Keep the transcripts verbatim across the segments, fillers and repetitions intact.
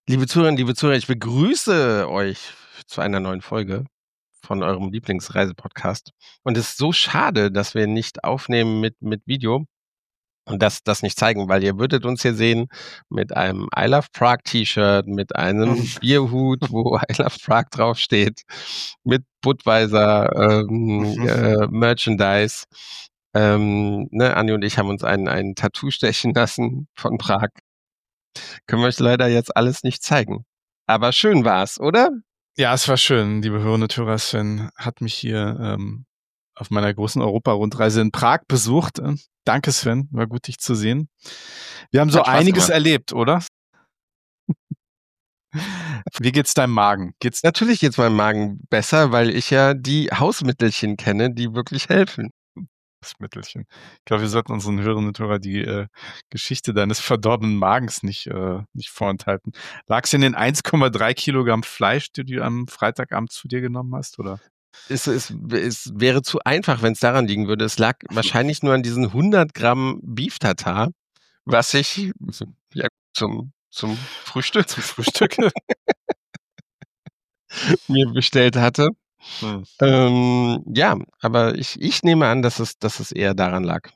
Liebe Zuhörerinnen, liebe Zuhörer, ich begrüße euch zu einer neuen Folge von eurem Lieblingsreisepodcast. Und es ist so schade, dass wir nicht aufnehmen mit, mit Video und das, das nicht zeigen, weil ihr würdet uns hier sehen mit einem I Love Prague T-Shirt, mit einem Bierhut, wo I Love Prague draufsteht, mit Budweiser ähm, äh, Merchandise. Ähm, ne, Anni und ich haben uns ein, ein Tattoo stechen lassen von Prag. Können wir euch leider jetzt alles nicht zeigen. Aber schön war's, oder? Ja, es war schön, liebe Hörerinnen und Hörer. Sven hat mich hier ähm, auf meiner großen Europa-Rundreise in Prag besucht. Äh, danke, Sven. War gut, dich zu sehen. Wir haben so Hat Spaß einiges gemacht. erlebt, oder? Wie geht's deinem Magen? Geht's Natürlich geht's meinem Magen besser, weil ich ja die Hausmittelchen kenne, die wirklich helfen. das Mittelchen? Ich glaube, wir sollten unseren Hörerinnen und Hörern die äh, Geschichte deines verdorbenen Magens nicht, äh, nicht vorenthalten. Lag's in den eins Komma drei Kilogramm Fleisch, die du am Freitagabend zu dir genommen hast, oder? Es, es, es wäre zu einfach, wenn es daran liegen würde. Es lag wahrscheinlich nur an diesen hundert Gramm Beef Tartar, was ich ja, zum, zum Frühstück, Zum Frühstück? mir bestellt hatte. Hm. Ähm, ja, aber ich, ich nehme an, dass es, dass es eher daran lag.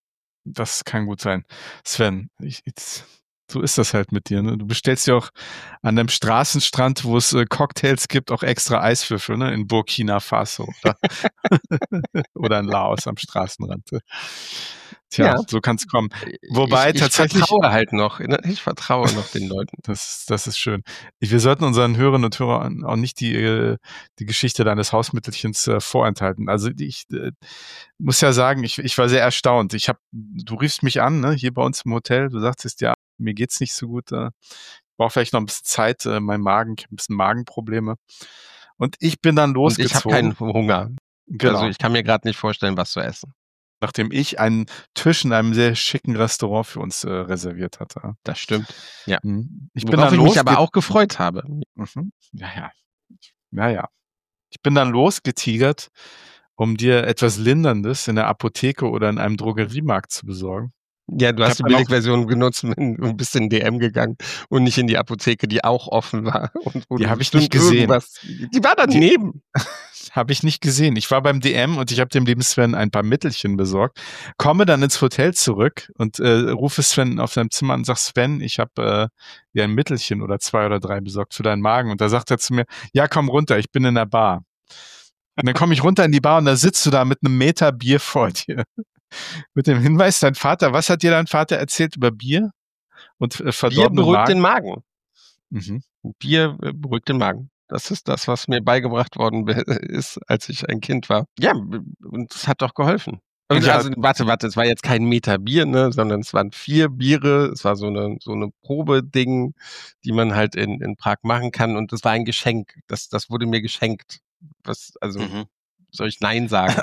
Das kann gut sein. Sven, ich, jetzt, so ist das halt mit dir. Ne? Du bestellst ja auch an einem Straßenstrand, wo es äh, Cocktails gibt, auch extra Eiswürfel, ne? In Burkina Faso oder, oder in Laos am Straßenrand. Tja, Ja. so kann es kommen. Wobei ich, ich tatsächlich. vertraue halt noch. Ich vertraue noch den Leuten. Das, das ist schön. Wir sollten unseren Hörerinnen und Hörern auch nicht die, äh, die Geschichte deines Hausmittelchens äh, vorenthalten. Also ich äh, muss ja sagen, ich, ich war sehr erstaunt. Ich hab, du riefst mich an, ne, hier bei uns im Hotel. Du sagtest, ja, mir geht's nicht so gut. Äh, ich brauche vielleicht noch ein bisschen Zeit. Äh, mein Magen, ich habe ein bisschen Magenprobleme. Und ich bin dann Und ich habe losgezogen. keinen Hunger. Genau. Also ich kann mir gerade nicht vorstellen, was zu essen. Nachdem ich einen Tisch in einem sehr schicken Restaurant für uns äh, reserviert hatte. Das stimmt. Ja. Hm. Ich bin Worauf dann ich mich losge- aber auch gefreut habe. Mhm. Ja, ja. Ja, ja. Ich bin dann losgetigert, um dir etwas Linderndes in der Apotheke oder in einem Drogeriemarkt zu besorgen. Ja, du Ich hast die hab dann auch- Billigversion genutzt und bist in D M gegangen und nicht in die Apotheke, die auch offen war. Und wo Die du habe ich bestimmt nicht gesehen. irgendwas- Die war daneben. Habe ich nicht gesehen. Ich war beim D M und ich habe dem lieben Sven ein paar Mittelchen besorgt. Komme dann ins Hotel zurück und äh, rufe Sven auf seinem Zimmer und sag, Sven, ich habe äh, dir ein Mittelchen oder zwei oder drei besorgt für deinen Magen. Und da sagt er zu mir, ja, komm runter, ich bin in der Bar. Und dann komme ich runter in die Bar und da sitzt du da mit einem Meter Bier vor dir. Mit dem Hinweis, dein Vater, was hat dir dein Vater erzählt über Bier und äh, Bier verdorbenen beruhigt Magen? den Magen. Mhm. Bier äh, beruhigt den Magen. Das ist das, was mir beigebracht worden be- ist, als ich ein Kind war. Ja, und es hat doch geholfen. Und Ja. also, warte, warte, es war jetzt kein Meter Bier, ne, sondern es waren vier Biere. Es war so eine, so eine Probeding, die man halt in, in Prag machen kann. Und es war ein Geschenk. Das, das wurde mir geschenkt. Was, also, Mhm. soll ich Nein sagen?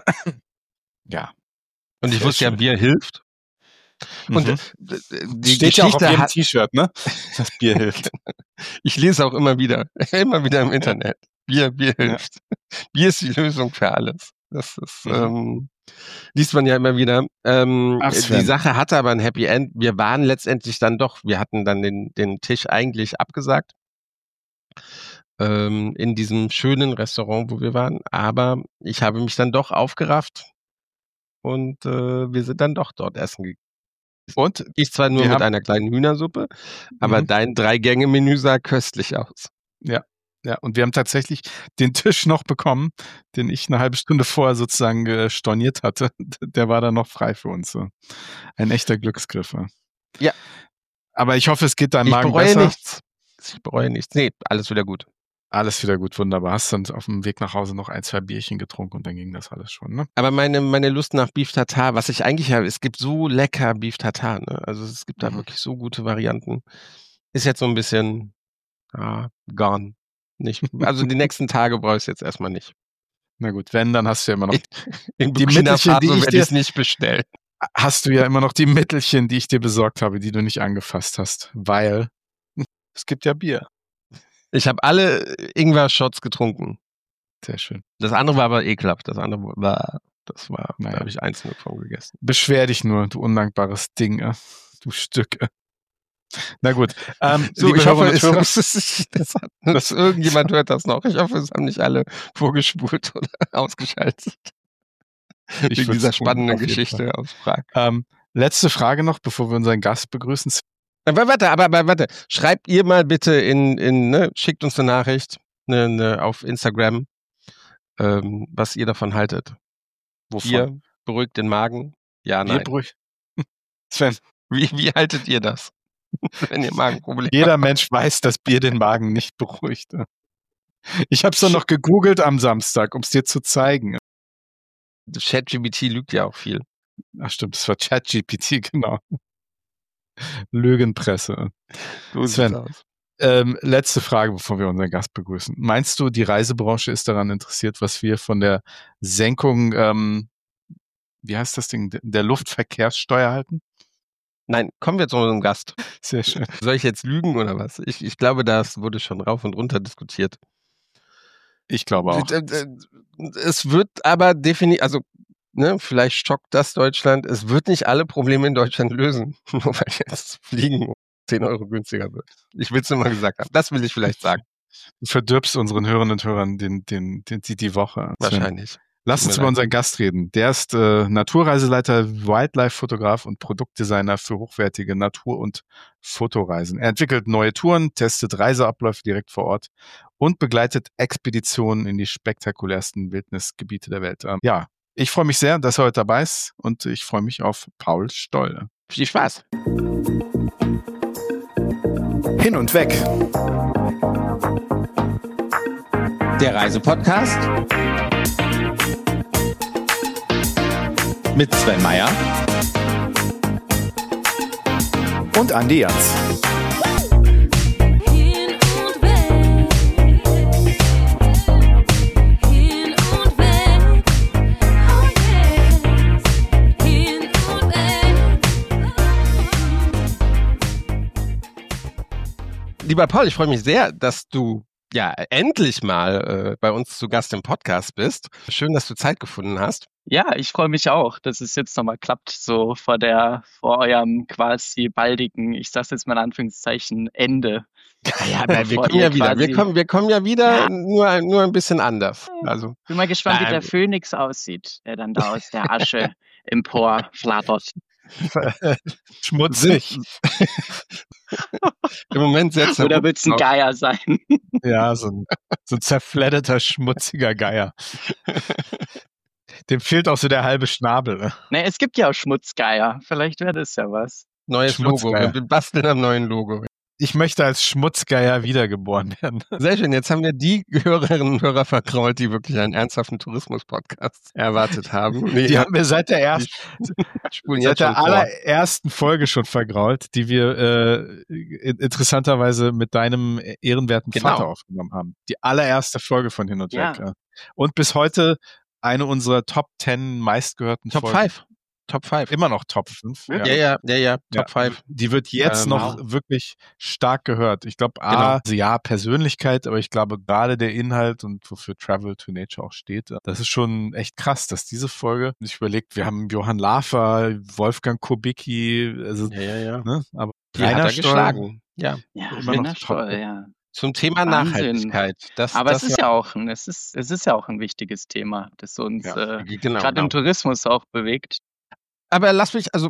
Ja. Und ich Sehr wusste ja, schön. Bier hilft. Und Mhm. äh, die Steht ja auch auf Geschichte jedem hat, T-Shirt, ne? Das Bier hilft. ich lese auch immer wieder, immer wieder im Internet. Bier, Bier Ja. hilft. Bier ist die Lösung für alles. Das ist, Mhm. ähm, liest man ja immer wieder. Ähm, Ach, die Sven. Sache hatte aber ein Happy End. Wir waren letztendlich dann doch, wir hatten dann den, den Tisch eigentlich abgesagt. Ähm, in diesem schönen Restaurant, wo wir waren. Aber ich habe mich dann doch aufgerafft und äh, wir sind dann doch dort essen gegangen. Und Ich zwar nur wir mit haben, einer kleinen Hühnersuppe, aber Mhm. dein Drei-Gänge-Menü sah köstlich aus. ja, ja, und wir haben tatsächlich den Tisch noch bekommen, den ich eine halbe Stunde vorher sozusagen äh, storniert hatte. Der war dann noch frei für uns. So. Ein echter Glücksgriff. Ja. Ja. Aber ich hoffe, es geht deinem Ich Magen bereue besser. nichts. Ich bereue nichts. Nee, alles wieder gut. Alles wieder gut, wunderbar. Hast dann auf dem Weg nach Hause noch ein, zwei Bierchen getrunken und dann ging das alles schon, ne? Aber meine, meine Lust nach Beef Tartar, was ich eigentlich habe, es gibt so lecker Beef Tartar, ne? Also es gibt da Mhm. wirklich so gute Varianten. Ist jetzt so ein bisschen ah, gone. Nicht, also die nächsten Tage brauche ich es jetzt erstmal nicht. Na gut, wenn, dann hast du ja immer noch In die Burkina Mittelchen, die Faso ich werde dir, ich es nicht bestellen. hast du ja immer noch die Mittelchen, die ich dir besorgt habe, die du nicht angefasst hast, weil es gibt ja Bier. Ich habe alle Ingwer-Shots getrunken. Sehr schön. Das andere war aber ekelhaft. Das andere war, das war, Naja. da habe ich eins nur von gegessen. Beschwer dich nur, du undankbares Ding, äh, du Stück. äh. Na gut. Ähm, So, liebe ich hoffe, Hörerinnen und es, Hörer, das ist, das hat, dass irgendjemand hört das noch. Ich hoffe, es haben nicht alle vorgespult oder ausgeschaltet. ich Wegen würde dieser es tun, spannenden auf jeden Fall. Geschichte aus Prag. Ähm, letzte Frage noch, bevor wir unseren Gast begrüßen. Aber warte, aber, aber warte. Schreibt ihr mal bitte in, in ne, schickt uns eine Nachricht ne, ne, auf Instagram, ähm, was ihr davon haltet. Wovon? Bier beruhigt den Magen? Ja, nein. Bierbrüch. Sven, Wie, wie haltet ihr das, wenn ihr Magenprobleme jeder habt? Mensch weiß, dass Bier den Magen nicht beruhigt. Ich habe es doch noch gegoogelt am Samstag, um es dir zu zeigen. ChatGPT lügt ja auch viel. Ach stimmt, das war ChatGPT, genau. Lügenpresse. So Sven, sieht's aus. Ähm, letzte Frage, bevor wir unseren Gast begrüßen. Meinst du, die Reisebranche ist daran interessiert, was wir von der Senkung, ähm, wie heißt das Ding, der Luftverkehrssteuer halten? Nein, kommen wir zu unserem Gast. Sehr schön. Soll ich jetzt lügen oder was? Ich, ich glaube, das wurde schon rauf und runter diskutiert. Ich glaube auch. Es wird aber definitiv, also ne, vielleicht schockt das Deutschland, es wird nicht alle Probleme in Deutschland lösen, nur weil jetzt Fliegen zehn Euro günstiger wird. Ich will es nur mal gesagt haben. Das will ich vielleicht sagen. Du verdirbst unseren Hörerinnen und Hörern den, den, den, die, die Woche. Wahrscheinlich. Lass uns über unseren Gast reden. Der ist äh, Naturreiseleiter, Wildlife-Fotograf und Produktdesigner für hochwertige Natur- und Fotoreisen. Er entwickelt neue Touren, testet Reiseabläufe direkt vor Ort und begleitet Expeditionen in die spektakulärsten Wildnisgebiete der Welt. Ähm, ja, ich freue mich sehr, dass er heute dabei ist und ich freue mich auf Paul Stoll. Viel Spaß. Hin und weg. Der Reisepodcast mit Sven Meyer und Andi Jans. Lieber Paul, ich freue mich sehr, dass du ja endlich mal äh, bei uns zu Gast im Podcast bist. Schön, dass du Zeit gefunden hast. Ja, ich freue mich auch, dass es jetzt nochmal klappt, so vor der, vor eurem quasi baldigen, ich sag's jetzt mal in Anführungszeichen, Ende. Ja, ja, aber wir kommen ja wieder. Wir kommen, wir kommen ja wieder, ja. Nur, nur ein bisschen anders. Also, bin mal gespannt, nein. wie der Phönix aussieht, der dann da aus der Asche empor flattert. Schmutzig. Im Moment setzt er Oder wird es ein Geier sein? Ja, so ein, so ein zerfledderter, schmutziger Geier. Dem fehlt auch so der halbe Schnabel. Ne, nee, es gibt ja auch Schmutzgeier. Vielleicht wäre das ja was. Neues Logo. Wir basteln am neuen Logo. Ich möchte als Schmutzgeier wiedergeboren werden. Sehr schön. Jetzt haben wir die Hörerinnen und Hörer verkrault, die wirklich einen ernsthaften Tourismus-Podcast erwartet haben. Nee, die haben wir seit der ersten, seit der allerersten Folge schon vergrault, die wir äh, interessanterweise mit deinem ehrenwerten genau. Vater aufgenommen haben. Die allererste Folge von Hin und ja. Weg. Ja. Und bis heute eine unserer Top Ten meistgehörten Top Folgen. fünf. Top fünf. Immer noch Top fünf. Ja, ja, ja, ja, ja Top fünf. Ja, die wird jetzt ähm, noch wow. wirklich stark gehört. Ich glaube, A, genau. also ja, Persönlichkeit, aber ich glaube gerade der Inhalt und wofür Travel to Nature auch steht, das ist schon echt krass, dass diese Folge, ich überlegt, wir haben Johann Lafer, Wolfgang Kubicki, also, ja, ja, ja. Ne, aber die hat er geschlagen. Ja, ja immer noch Stoll, ja. Zum Thema Wahnsinn. Nachhaltigkeit. Das, Aber das es ist ja auch ein, es ist, es ist ja auch ein wichtiges Thema, das uns ja, äh, genau, gerade genau. im Tourismus auch bewegt. Aber lass mich, also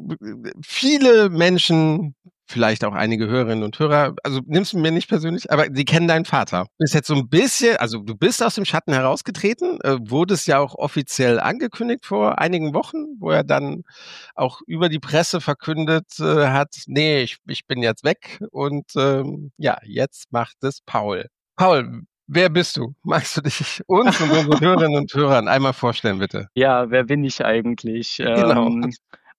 viele Menschen, vielleicht auch einige Hörerinnen und Hörer, also nimmst du mir nicht persönlich, aber die kennen deinen Vater. Du bist jetzt so ein bisschen, also du bist aus dem Schatten herausgetreten, äh, wurde es ja auch offiziell angekündigt vor einigen Wochen, wo er dann auch über die Presse verkündet äh, hat, nee, ich, ich bin jetzt weg und ähm, ja, jetzt macht es Paul. Paul, wer bist du? Magst du dich uns und unseren Hörerinnen und Hörern einmal vorstellen, bitte? Ja, wer bin ich eigentlich? Genau. Ähm,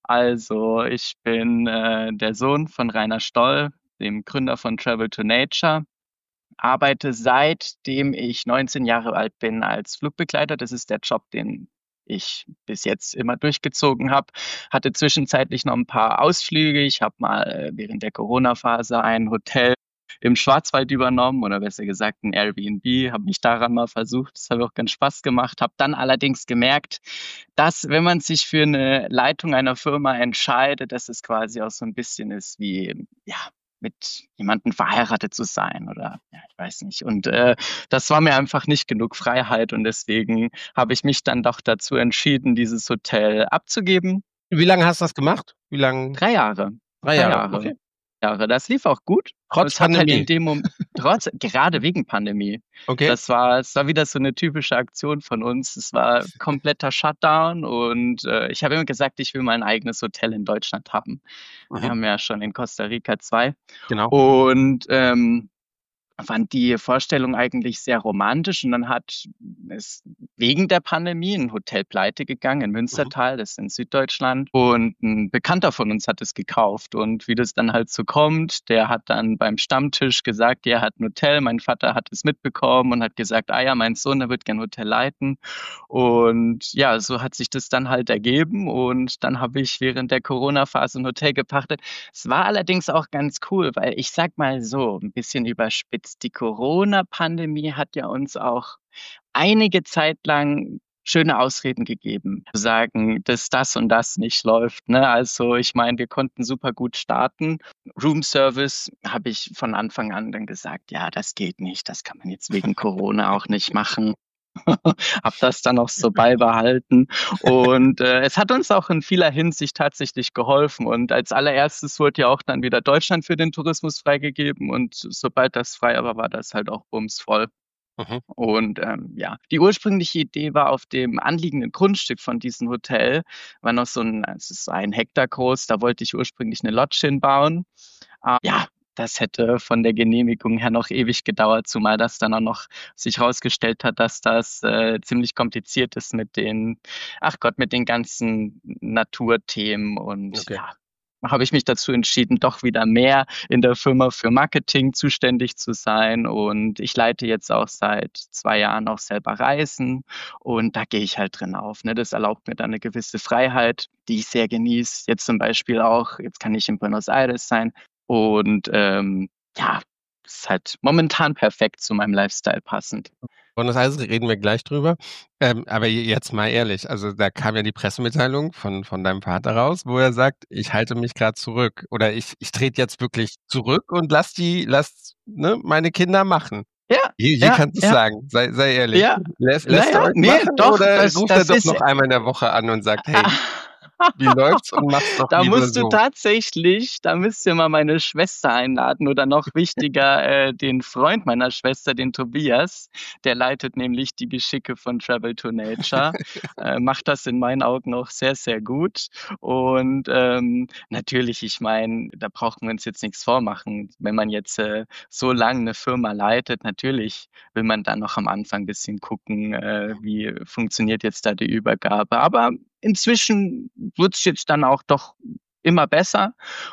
also, ich bin äh, der Sohn von Rainer Stoll, dem Gründer von Travel to Nature. Arbeite seitdem ich neunzehn Jahre alt bin als Flugbegleiter. Das ist der Job, den ich bis jetzt immer durchgezogen habe. Hatte zwischenzeitlich noch ein paar Ausflüge. Ich habe mal äh, während der Corona-Phase ein Hotel im Schwarzwald übernommen oder besser gesagt ein Airbnb, habe mich daran mal versucht, das hat auch ganz Spaß gemacht, habe dann allerdings gemerkt, dass wenn man sich für eine Leitung einer Firma entscheidet, dass es quasi auch so ein bisschen ist wie, ja, mit jemandem verheiratet zu sein oder ja, ich weiß nicht. Und äh, das war mir einfach nicht genug Freiheit und deswegen habe ich mich dann doch dazu entschieden, dieses Hotel abzugeben. Wie lange hast du das gemacht? Wie lange? Drei Jahre. Drei Jahre, okay. Jahre. Das lief auch gut. Trotz Es hat halt Pandemie. in dem Moment, trotz, gerade wegen Pandemie. Okay. Das war, es war wieder so eine typische Aktion von uns. Es war kompletter Shutdown und äh, ich habe immer gesagt, ich will mein eigenes Hotel in Deutschland haben. Wir Mhm. haben ja schon in Costa Rica zwei. Genau. Und ähm, fand die Vorstellung eigentlich sehr romantisch und dann hat es wegen der Pandemie ein Hotel pleite gegangen in Münstertal, das ist in Süddeutschland und ein Bekannter von uns hat es gekauft und wie das dann halt so kommt, der hat dann beim Stammtisch gesagt, er hat ein Hotel, mein Vater hat es mitbekommen und hat gesagt, ah ja, mein Sohn, der wird gern Hotel leiten und ja, so hat sich das dann halt ergeben und dann habe ich während der Corona-Phase ein Hotel gepachtet. Es war allerdings auch ganz cool, weil ich sag mal so, ein bisschen überspitzt, die Corona-Pandemie hat ja uns auch einige Zeit lang schöne Ausreden gegeben, zu sagen, dass das und das nicht läuft. Ne? Also ich meine, wir konnten super gut starten. Room Service habe ich von Anfang an dann gesagt, ja, das geht nicht, das kann man jetzt wegen Corona auch nicht machen. Hab das dann auch so beibehalten und äh, es hat uns auch in vieler Hinsicht tatsächlich geholfen und als allererstes wurde ja auch dann wieder Deutschland für den Tourismus freigegeben und sobald das frei war, war das halt auch bumsvoll. Mhm. Und ähm, ja, die ursprüngliche Idee war auf dem anliegenden Grundstück von diesem Hotel, war noch so ein, es ist ein Hektar groß, da wollte ich ursprünglich eine Lodge hinbauen. Äh, ja, das hätte von der Genehmigung her noch ewig gedauert, zumal das dann auch noch sich herausgestellt hat, dass das äh, ziemlich kompliziert ist mit den, ach Gott, mit den ganzen Naturthemen und Okay. ja, habe ich mich dazu entschieden, doch wieder mehr in der Firma für Marketing zuständig zu sein und ich leite jetzt auch seit zwei Jahren auch selber Reisen und da gehe ich halt drin auf. Ne? Das erlaubt mir dann eine gewisse Freiheit, die ich sehr genieße. Jetzt zum Beispiel auch, jetzt kann ich in Buenos Aires sein und ähm, ja, ist halt momentan perfekt zu meinem Lifestyle passend. Buenos Aires reden wir gleich drüber. Ähm, aber jetzt mal ehrlich, also da kam ja die Pressemitteilung von, von deinem Vater raus, wo er sagt, ich halte mich gerade zurück oder ich, ich trete jetzt wirklich zurück und lass die, lass ne, meine Kinder machen. Ja, Wie, wie ja, kannst du ja. sagen? Sei, sei ehrlich. Ja, Lässt, lässt naja, er euch nee, machen doch, oder das, ruft das er doch ist, noch einmal in der Woche an und sagt, hey, wie läuft's und mach's doch da lieber musst du so. tatsächlich, da müsst ihr mal meine Schwester einladen oder noch wichtiger, äh, den Freund meiner Schwester, den Tobias. Der leitet nämlich die Geschicke von Travel to Nature, äh, macht das in meinen Augen auch sehr, sehr gut. Und ähm, natürlich, ich meine, da brauchen wir uns jetzt nichts vormachen. Wenn man jetzt äh, so lange eine Firma leitet, natürlich will man dann noch am Anfang ein bisschen gucken, äh, wie funktioniert jetzt da die Übergabe. Aber inzwischen wird's jetzt dann auch doch immer besser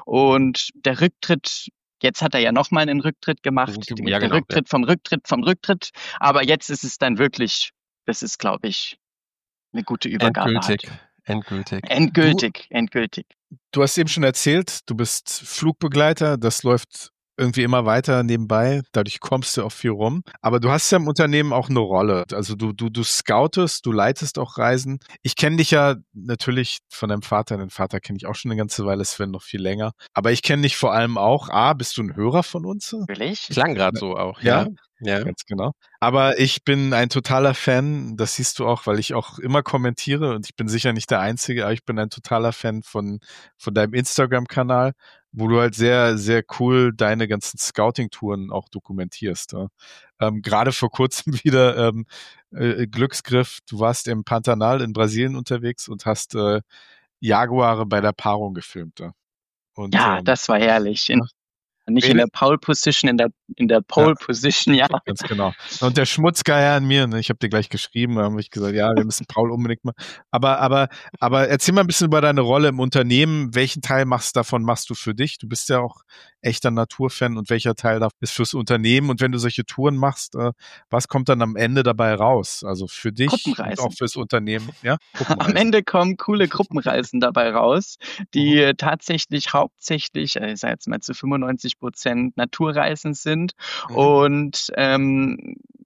und der Rücktritt, jetzt hat er ja noch mal einen Rücktritt gemacht, Ja, der genau, ja. Rücktritt vom Rücktritt vom Rücktritt, aber jetzt ist es dann wirklich, das ist, glaube ich, eine gute Übergabe Endgültig, halt. endgültig. Endgültig, endgültig. Du hast eben schon erzählt, du bist Flugbegleiter, das läuft irgendwie immer weiter nebenbei, dadurch kommst du auch viel rum. Aber du hast ja im Unternehmen auch eine Rolle. Also du, du, du scoutest, du leitest auch Reisen. Ich kenne dich ja natürlich von deinem Vater. Den Vater kenne ich auch schon eine ganze Weile, Sven noch viel länger. Aber ich kenne dich vor allem auch. A, bist du ein Hörer von uns? Will ich? Klang gerade so auch, Ja? ja. Ja. Ganz genau. Aber ich bin ein totaler Fan, das siehst du auch, weil ich auch immer kommentiere und ich bin sicher nicht der Einzige, aber ich bin ein totaler Fan von, von deinem Instagram-Kanal, wo du halt sehr, sehr cool deine ganzen Scouting-Touren auch dokumentierst. Ja. Ähm, gerade vor kurzem wieder ähm, äh, Glücksgriff, du warst im Pantanal in Brasilien unterwegs und hast äh, Jaguare bei der Paarung gefilmt. Ja, und, Ja, ähm, das war herrlich. In, nicht in Wen- der Pole Position, in der, in der Pole Position, ja. Ganz genau. Und der Schmutzgeier an mir, ne, ich habe dir gleich geschrieben, da habe ich gesagt, ja, wir müssen Paul unbedingt mal. Aber, aber, aber erzähl mal ein bisschen über deine Rolle im Unternehmen. Welchen Teil machst davon machst du für dich? Du bist ja auch echter Naturfan und welcher Teil davon ist fürs Unternehmen? Und wenn du solche Touren machst, äh, was kommt dann am Ende dabei raus? Also für dich und Gruppenreisen. auch fürs Unternehmen, ja? Am Gruppenreisen. Ende kommen coole Gruppenreisen dabei raus, die äh, tatsächlich hauptsächlich, äh, ich sage jetzt mal zu fünfundneunzig Prozent Naturreisen sind. Mhm. Und ähm,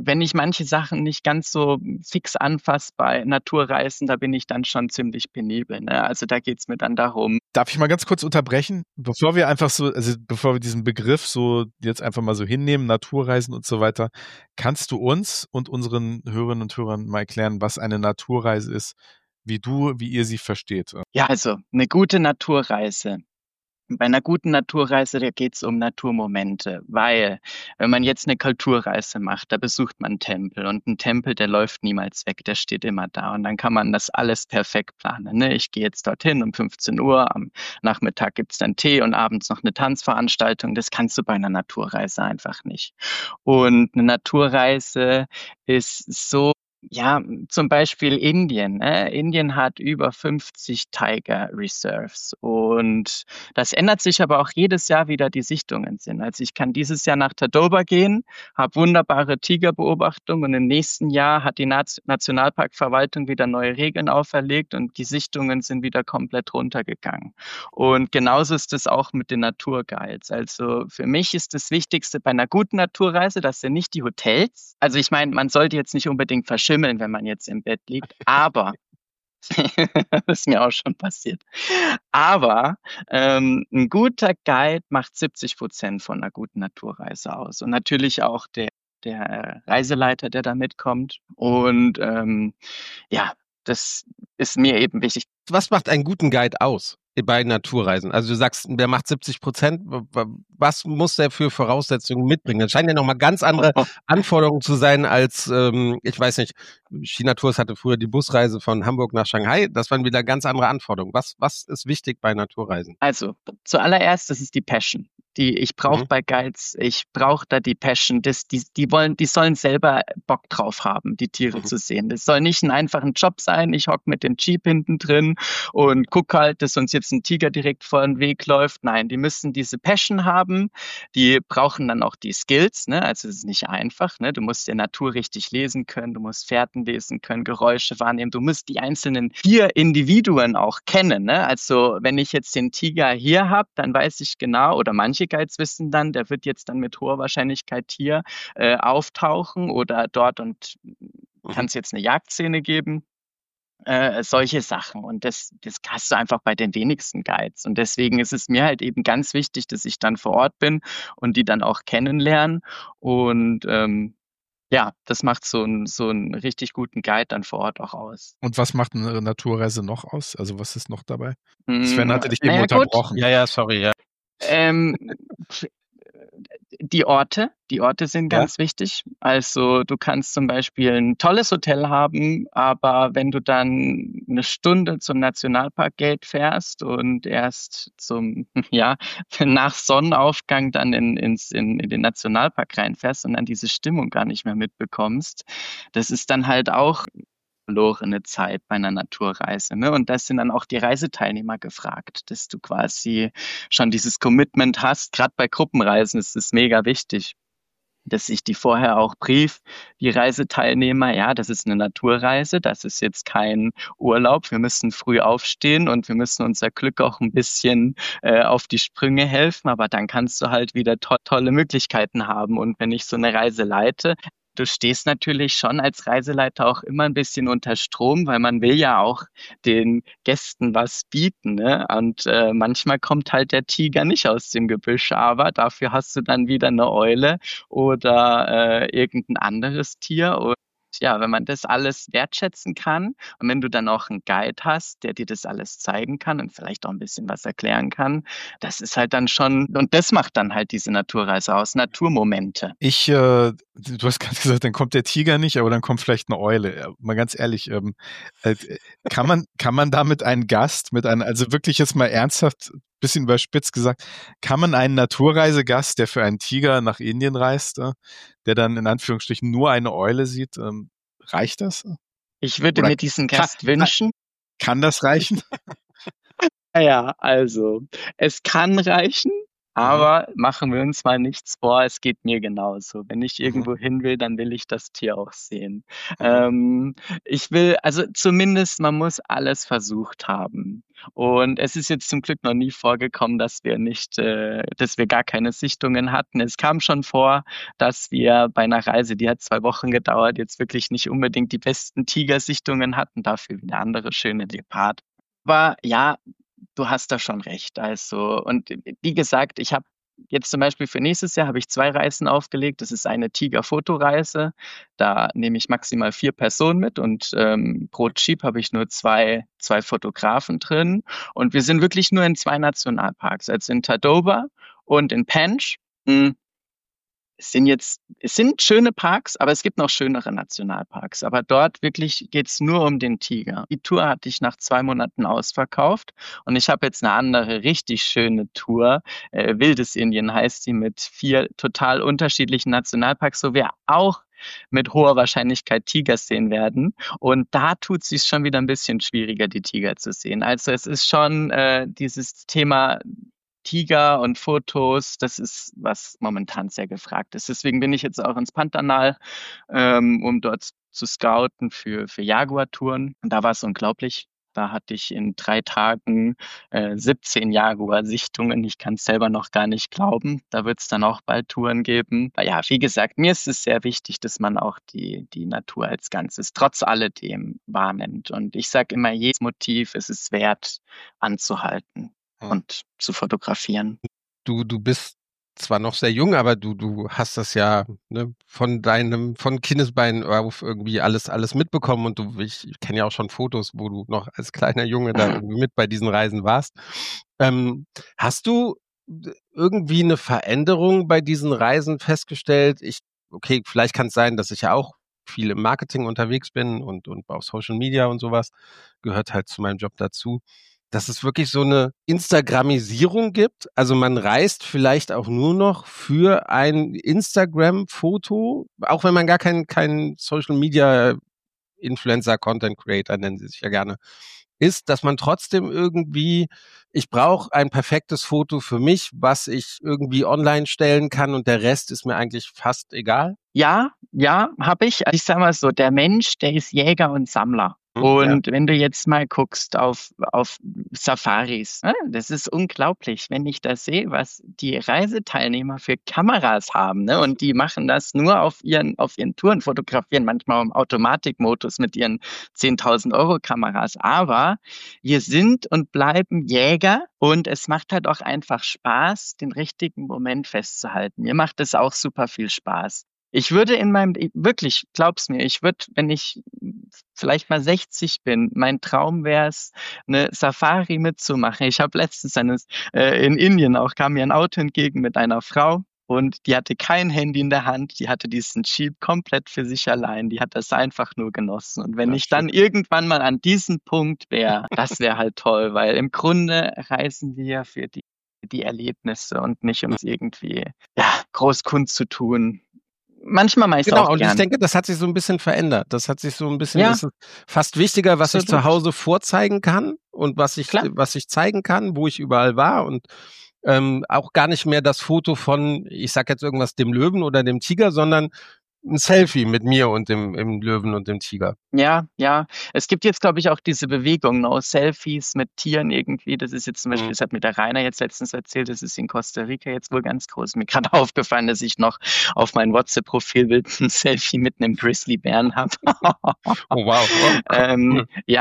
wenn ich manche Sachen nicht ganz so fix anfasse bei Naturreisen, da bin ich dann schon ziemlich penibel. Ne? Also da geht's mir dann darum. Darf ich mal ganz kurz unterbrechen? Bevor wir einfach so, also bevor wir diesen Begriff so jetzt einfach mal so hinnehmen, Naturreisen und so weiter, kannst du uns und unseren Hörerinnen und Hörern mal erklären, was eine Naturreise ist, wie du, wie ihr sie versteht? Ja, also eine gute Naturreise. Bei einer guten Naturreise, da geht's um Naturmomente, weil wenn man jetzt eine Kulturreise macht, da besucht man einen Tempel und ein Tempel, der läuft niemals weg, der steht immer da und dann kann man das alles perfekt planen. Ne? Ich gehe jetzt dorthin um fünfzehn Uhr, am Nachmittag gibt's dann Tee und abends noch eine Tanzveranstaltung. Das kannst du bei einer Naturreise einfach nicht. Und eine Naturreise ist so, ja, zum Beispiel Indien. Ne? Indien hat über fünfzig Tiger Reserves und das ändert sich aber auch jedes Jahr wieder, die Sichtungen sind. Also ich kann dieses Jahr nach Tadoba gehen, habe wunderbare Tigerbeobachtungen und im nächsten Jahr hat die Nationalparkverwaltung wieder neue Regeln auferlegt und die Sichtungen sind wieder komplett runtergegangen. Und genauso ist es auch mit den Naturguides. Also für mich ist das Wichtigste bei einer guten Naturreise, das sind nicht die Hotels. Also ich meine, man sollte jetzt nicht unbedingt verschimmeln, wenn man jetzt im Bett liegt, aber das ist mir auch schon passiert. Aber ähm, ein guter Guide macht siebzig Prozent von einer guten Naturreise aus. Und natürlich auch der, der Reiseleiter, der da mitkommt. Und ähm, ja, das ist mir eben wichtig. Was macht einen guten Guide aus bei Naturreisen? Also du sagst, der macht siebzig Prozent. Was muss der für Voraussetzungen mitbringen? Das scheinen ja nochmal ganz andere Anforderungen zu sein als, ähm, ich weiß nicht, China Tours hatte früher die Busreise von Hamburg nach Shanghai. Das waren wieder ganz andere Anforderungen. Was, was ist wichtig bei Naturreisen? Also zuallererst, das ist die Passion. Die ich brauche mhm. bei Guides, ich brauche da die Passion. Das, die, die wollen, die sollen selber Bock drauf haben, die Tiere mhm. zu sehen. Das soll nicht ein einfacher Job sein. Ich hock mit dem Jeep hinten drin und guck halt, dass uns jetzt ein Tiger direkt vor den Weg läuft. Nein, die müssen diese Passion haben. Die brauchen dann auch die Skills. Ne? Also es ist nicht einfach. Ne? Du musst die Natur richtig lesen können. Du musst Fährten lesen können, Geräusche wahrnehmen. Du musst die einzelnen Tierindividuen auch kennen. Ne? Also wenn ich jetzt den Tiger hier habe, dann weiß ich genau, oder manche Guides wissen dann, der wird jetzt dann mit hoher Wahrscheinlichkeit hier äh, auftauchen oder dort und kann es jetzt eine Jagdszene geben. Äh, solche Sachen. Und das, das hast du einfach bei den wenigsten Guides. Und deswegen ist es mir halt eben ganz wichtig, dass ich dann vor Ort bin und die dann auch kennenlernen. Und ähm, ja, das macht so, ein, so einen richtig guten Guide dann vor Ort auch aus. Und was macht eine Naturreise noch aus? Also was ist noch dabei? Sven hatte dich eben naja, unterbrochen. Gut. Ja, ja, sorry, ja. Ähm, die Orte, die Orte sind Ja. ganz wichtig. Also du kannst zum Beispiel ein tolles Hotel haben, aber wenn du dann eine Stunde zum Nationalparkgate fährst und erst zum, ja, nach Sonnenaufgang dann in, ins, in, in den Nationalpark reinfährst und dann diese Stimmung gar nicht mehr mitbekommst, das ist dann halt auch verlorene Zeit bei einer Naturreise. Ne? Und das sind dann auch die Reiseteilnehmer gefragt, dass du quasi schon dieses Commitment hast. Gerade bei Gruppenreisen ist es mega wichtig, dass ich die vorher auch brief, die Reiseteilnehmer, ja, das ist eine Naturreise, das ist jetzt kein Urlaub, wir müssen früh aufstehen und wir müssen unser Glück auch ein bisschen äh, auf die Sprünge helfen, aber dann kannst du halt wieder to- tolle Möglichkeiten haben. Und wenn ich so eine Reise leite, du stehst natürlich schon als Reiseleiter auch immer ein bisschen unter Strom, weil man will ja auch den Gästen was bieten. Ne? Und äh, manchmal kommt halt der Tiger nicht aus dem Gebüsch, aber dafür hast du dann wieder eine Eule oder äh, irgendein anderes Tier. Und ja, wenn man das alles wertschätzen kann und wenn du dann auch einen Guide hast, der dir das alles zeigen kann und vielleicht auch ein bisschen was erklären kann, das ist halt dann schon, und das macht dann halt diese Naturreise aus, Naturmomente. Ich, äh, du hast gerade gesagt, dann kommt der Tiger nicht, aber dann kommt vielleicht eine Eule. Mal ganz ehrlich, ähm, äh, kann man, kann man damit einen Gast mit einem, also wirklich jetzt mal ernsthaft, bisschen überspitzt gesagt, kann man einen Naturreisegast, der für einen Tiger nach Indien reist, äh, der dann in Anführungsstrichen nur eine Eule sieht, ähm, reicht das? Ich würde Oder mir diesen Gast kann, wünschen. Kann das reichen? Ja, also, es kann reichen, Aber machen wir uns mal nichts vor, es geht mir genauso. Wenn ich Mhm. irgendwo hin will, dann will ich das Tier auch sehen. Mhm. Ähm, ich will, also zumindest, man muss alles versucht haben. Und es ist jetzt zum Glück noch nie vorgekommen, dass wir nicht, äh, dass wir gar keine Sichtungen hatten. Es kam schon vor, dass wir bei einer Reise, die hat zwei Wochen gedauert, jetzt wirklich nicht unbedingt die besten Tigersichtungen hatten, dafür wieder andere schöne Leopard. Aber ja, du hast da schon recht. Also, und wie gesagt, ich habe jetzt zum Beispiel für nächstes Jahr habe ich zwei Reisen aufgelegt. Das ist eine Tiger-Fotoreise. Da nehme ich maximal vier Personen mit und ähm, pro Jeep habe ich nur zwei, zwei Fotografen drin. Und wir sind wirklich nur in zwei Nationalparks, also in Tadoba und in Panch. Hm, Es sind jetzt, es sind schöne Parks, aber es gibt noch schönere Nationalparks. Aber dort wirklich geht's nur um den Tiger. Die Tour hatte ich nach zwei Monaten ausverkauft und ich habe jetzt eine andere, richtig schöne Tour. Äh, Wildes Indien heißt sie, mit vier total unterschiedlichen Nationalparks, wo wir auch mit hoher Wahrscheinlichkeit Tiger sehen werden. Und da tut es sich schon wieder ein bisschen schwieriger, die Tiger zu sehen. Also es ist schon äh, dieses Thema Tiger und Fotos, das ist, was momentan sehr gefragt ist. Deswegen bin ich jetzt auch ins Pantanal, ähm, um dort zu scouten für, für Jaguar-Touren. Und da war es unglaublich. Da hatte ich in drei Tagen äh, siebzehn Jaguar-Sichtungen. Ich kann es selber noch gar nicht glauben. Da wird es dann auch bald Touren geben. Aber ja, wie gesagt, mir ist es sehr wichtig, dass man auch die, die Natur als Ganzes trotz alledem wahrnimmt. Und ich sage immer, jedes Motiv ist es wert, anzuhalten Hm. und zu fotografieren. Du, du bist zwar noch sehr jung, aber du, du hast das ja ne, von deinem, von Kindesbeinen auf irgendwie alles, alles mitbekommen und du, ich, ich kenne ja auch schon Fotos, wo du noch als kleiner Junge da irgendwie mit bei diesen Reisen warst. Ähm, hast du irgendwie eine Veränderung bei diesen Reisen festgestellt? Ich, okay, vielleicht kann es sein, dass ich ja auch viel im Marketing unterwegs bin und, und auf Social Media und sowas, gehört halt zu meinem Job dazu, dass es wirklich so eine Instagramisierung gibt. Also man reist vielleicht auch nur noch für ein Instagram-Foto, auch wenn man gar kein, kein Social Media Influencer, Content Creator nennen sie sich ja gerne, ist, dass man trotzdem irgendwie, ich brauche ein perfektes Foto für mich, was ich irgendwie online stellen kann und der Rest ist mir eigentlich fast egal. Ja, ja, habe ich. Ich sag mal so, der Mensch, der ist Jäger und Sammler. Und ja. Wenn du jetzt mal guckst auf, auf Safaris, ne? Das ist unglaublich, wenn ich das sehe, was die Reiseteilnehmer für Kameras haben. Ne? Und die machen das nur auf ihren, auf ihren Touren, fotografieren manchmal im Automatikmodus mit ihren zehntausend Euro Kameras. Aber wir sind und bleiben Jäger und es macht halt auch einfach Spaß, den richtigen Moment festzuhalten. Mir macht es auch super viel Spaß. Ich würde in meinem, wirklich, glaub's mir, ich würde, wenn ich vielleicht mal sechzig bin, mein Traum wäre es, eine Safari mitzumachen. Ich habe letztens eine, äh, in Indien auch, kam mir ein Auto entgegen mit einer Frau und die hatte kein Handy in der Hand, die hatte diesen Jeep komplett für sich allein, die hat das einfach nur genossen. Und wenn Ja, ich dann irgendwann mal an diesem Punkt wäre, das wäre halt toll, weil im Grunde reisen wir für die, die Erlebnisse und nicht um es irgendwie ja, groß kundzutun. Manchmal mache ich es genau, auch und gern. ich denke, das hat sich so ein bisschen verändert. Das hat sich so ein bisschen, Ja. ist es fast wichtiger, was ich Absolut. zu Hause vorzeigen kann und was ich, Klar. was ich zeigen kann, wo ich überall war und ähm, auch gar nicht mehr das Foto von, ich sag jetzt irgendwas, dem Löwen oder dem Tiger, sondern ein Selfie mit mir und dem, dem Löwen und dem Tiger. Ja, ja. Es gibt jetzt, glaube ich, auch diese Bewegung, no Selfies mit Tieren irgendwie. Das ist jetzt zum Beispiel, Mhm. das hat mir der Rainer jetzt letztens erzählt, das ist in Costa Rica jetzt wohl ganz groß. Mir gerade aufgefallen, dass ich noch auf mein WhatsApp-Profilbild ein Selfie mit einem Grizzlybären habe. Oh wow. Oh, ähm, ja,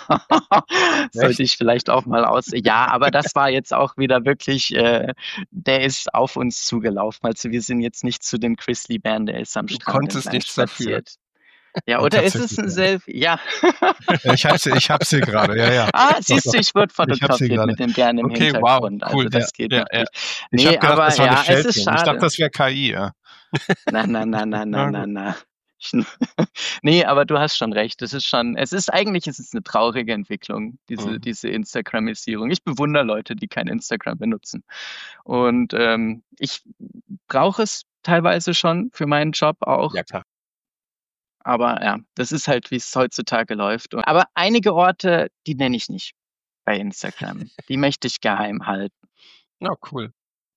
sollte ich vielleicht auch mal aus. Ja, aber das war jetzt auch wieder wirklich, äh, der ist auf uns zugelaufen. Also wir sind jetzt nicht zu dem Grizzlybären, der ist am Du Strand konntest entlang nichts dafür. spaziert. Ja, Ja, oder ist es tatsächlich, ein ja. Selfie? Ja. Ja, ich hab's, ich hab's hier gerade, ja, ja. Ah, siehst du, doch. ich wurde Ich hab's hier fotografiert gerade. mit dem Bären im Okay, wow, Hintergrund. cool, Also das geht ja, natürlich. ja. Ich Nee, hab gedacht, aber das war eine ja, es Fälschung. ist Ich dachte, schade. das wäre K I, ja. Na, na, na, na, na, Na na, gut. na. Ich- Nee, aber du hast schon recht. Es ist schon, es ist eigentlich, es ist eine traurige Entwicklung, diese, Mhm. diese Instagramisierung. Ich bewundere Leute, die kein Instagram benutzen. Und ähm, ich brauche es teilweise schon für meinen Job auch. Ja, klar. Aber ja, das ist halt, wie es heutzutage läuft. Aber einige Orte, die nenne ich nicht bei Instagram. Die möchte ich geheim halten. Ja, cool.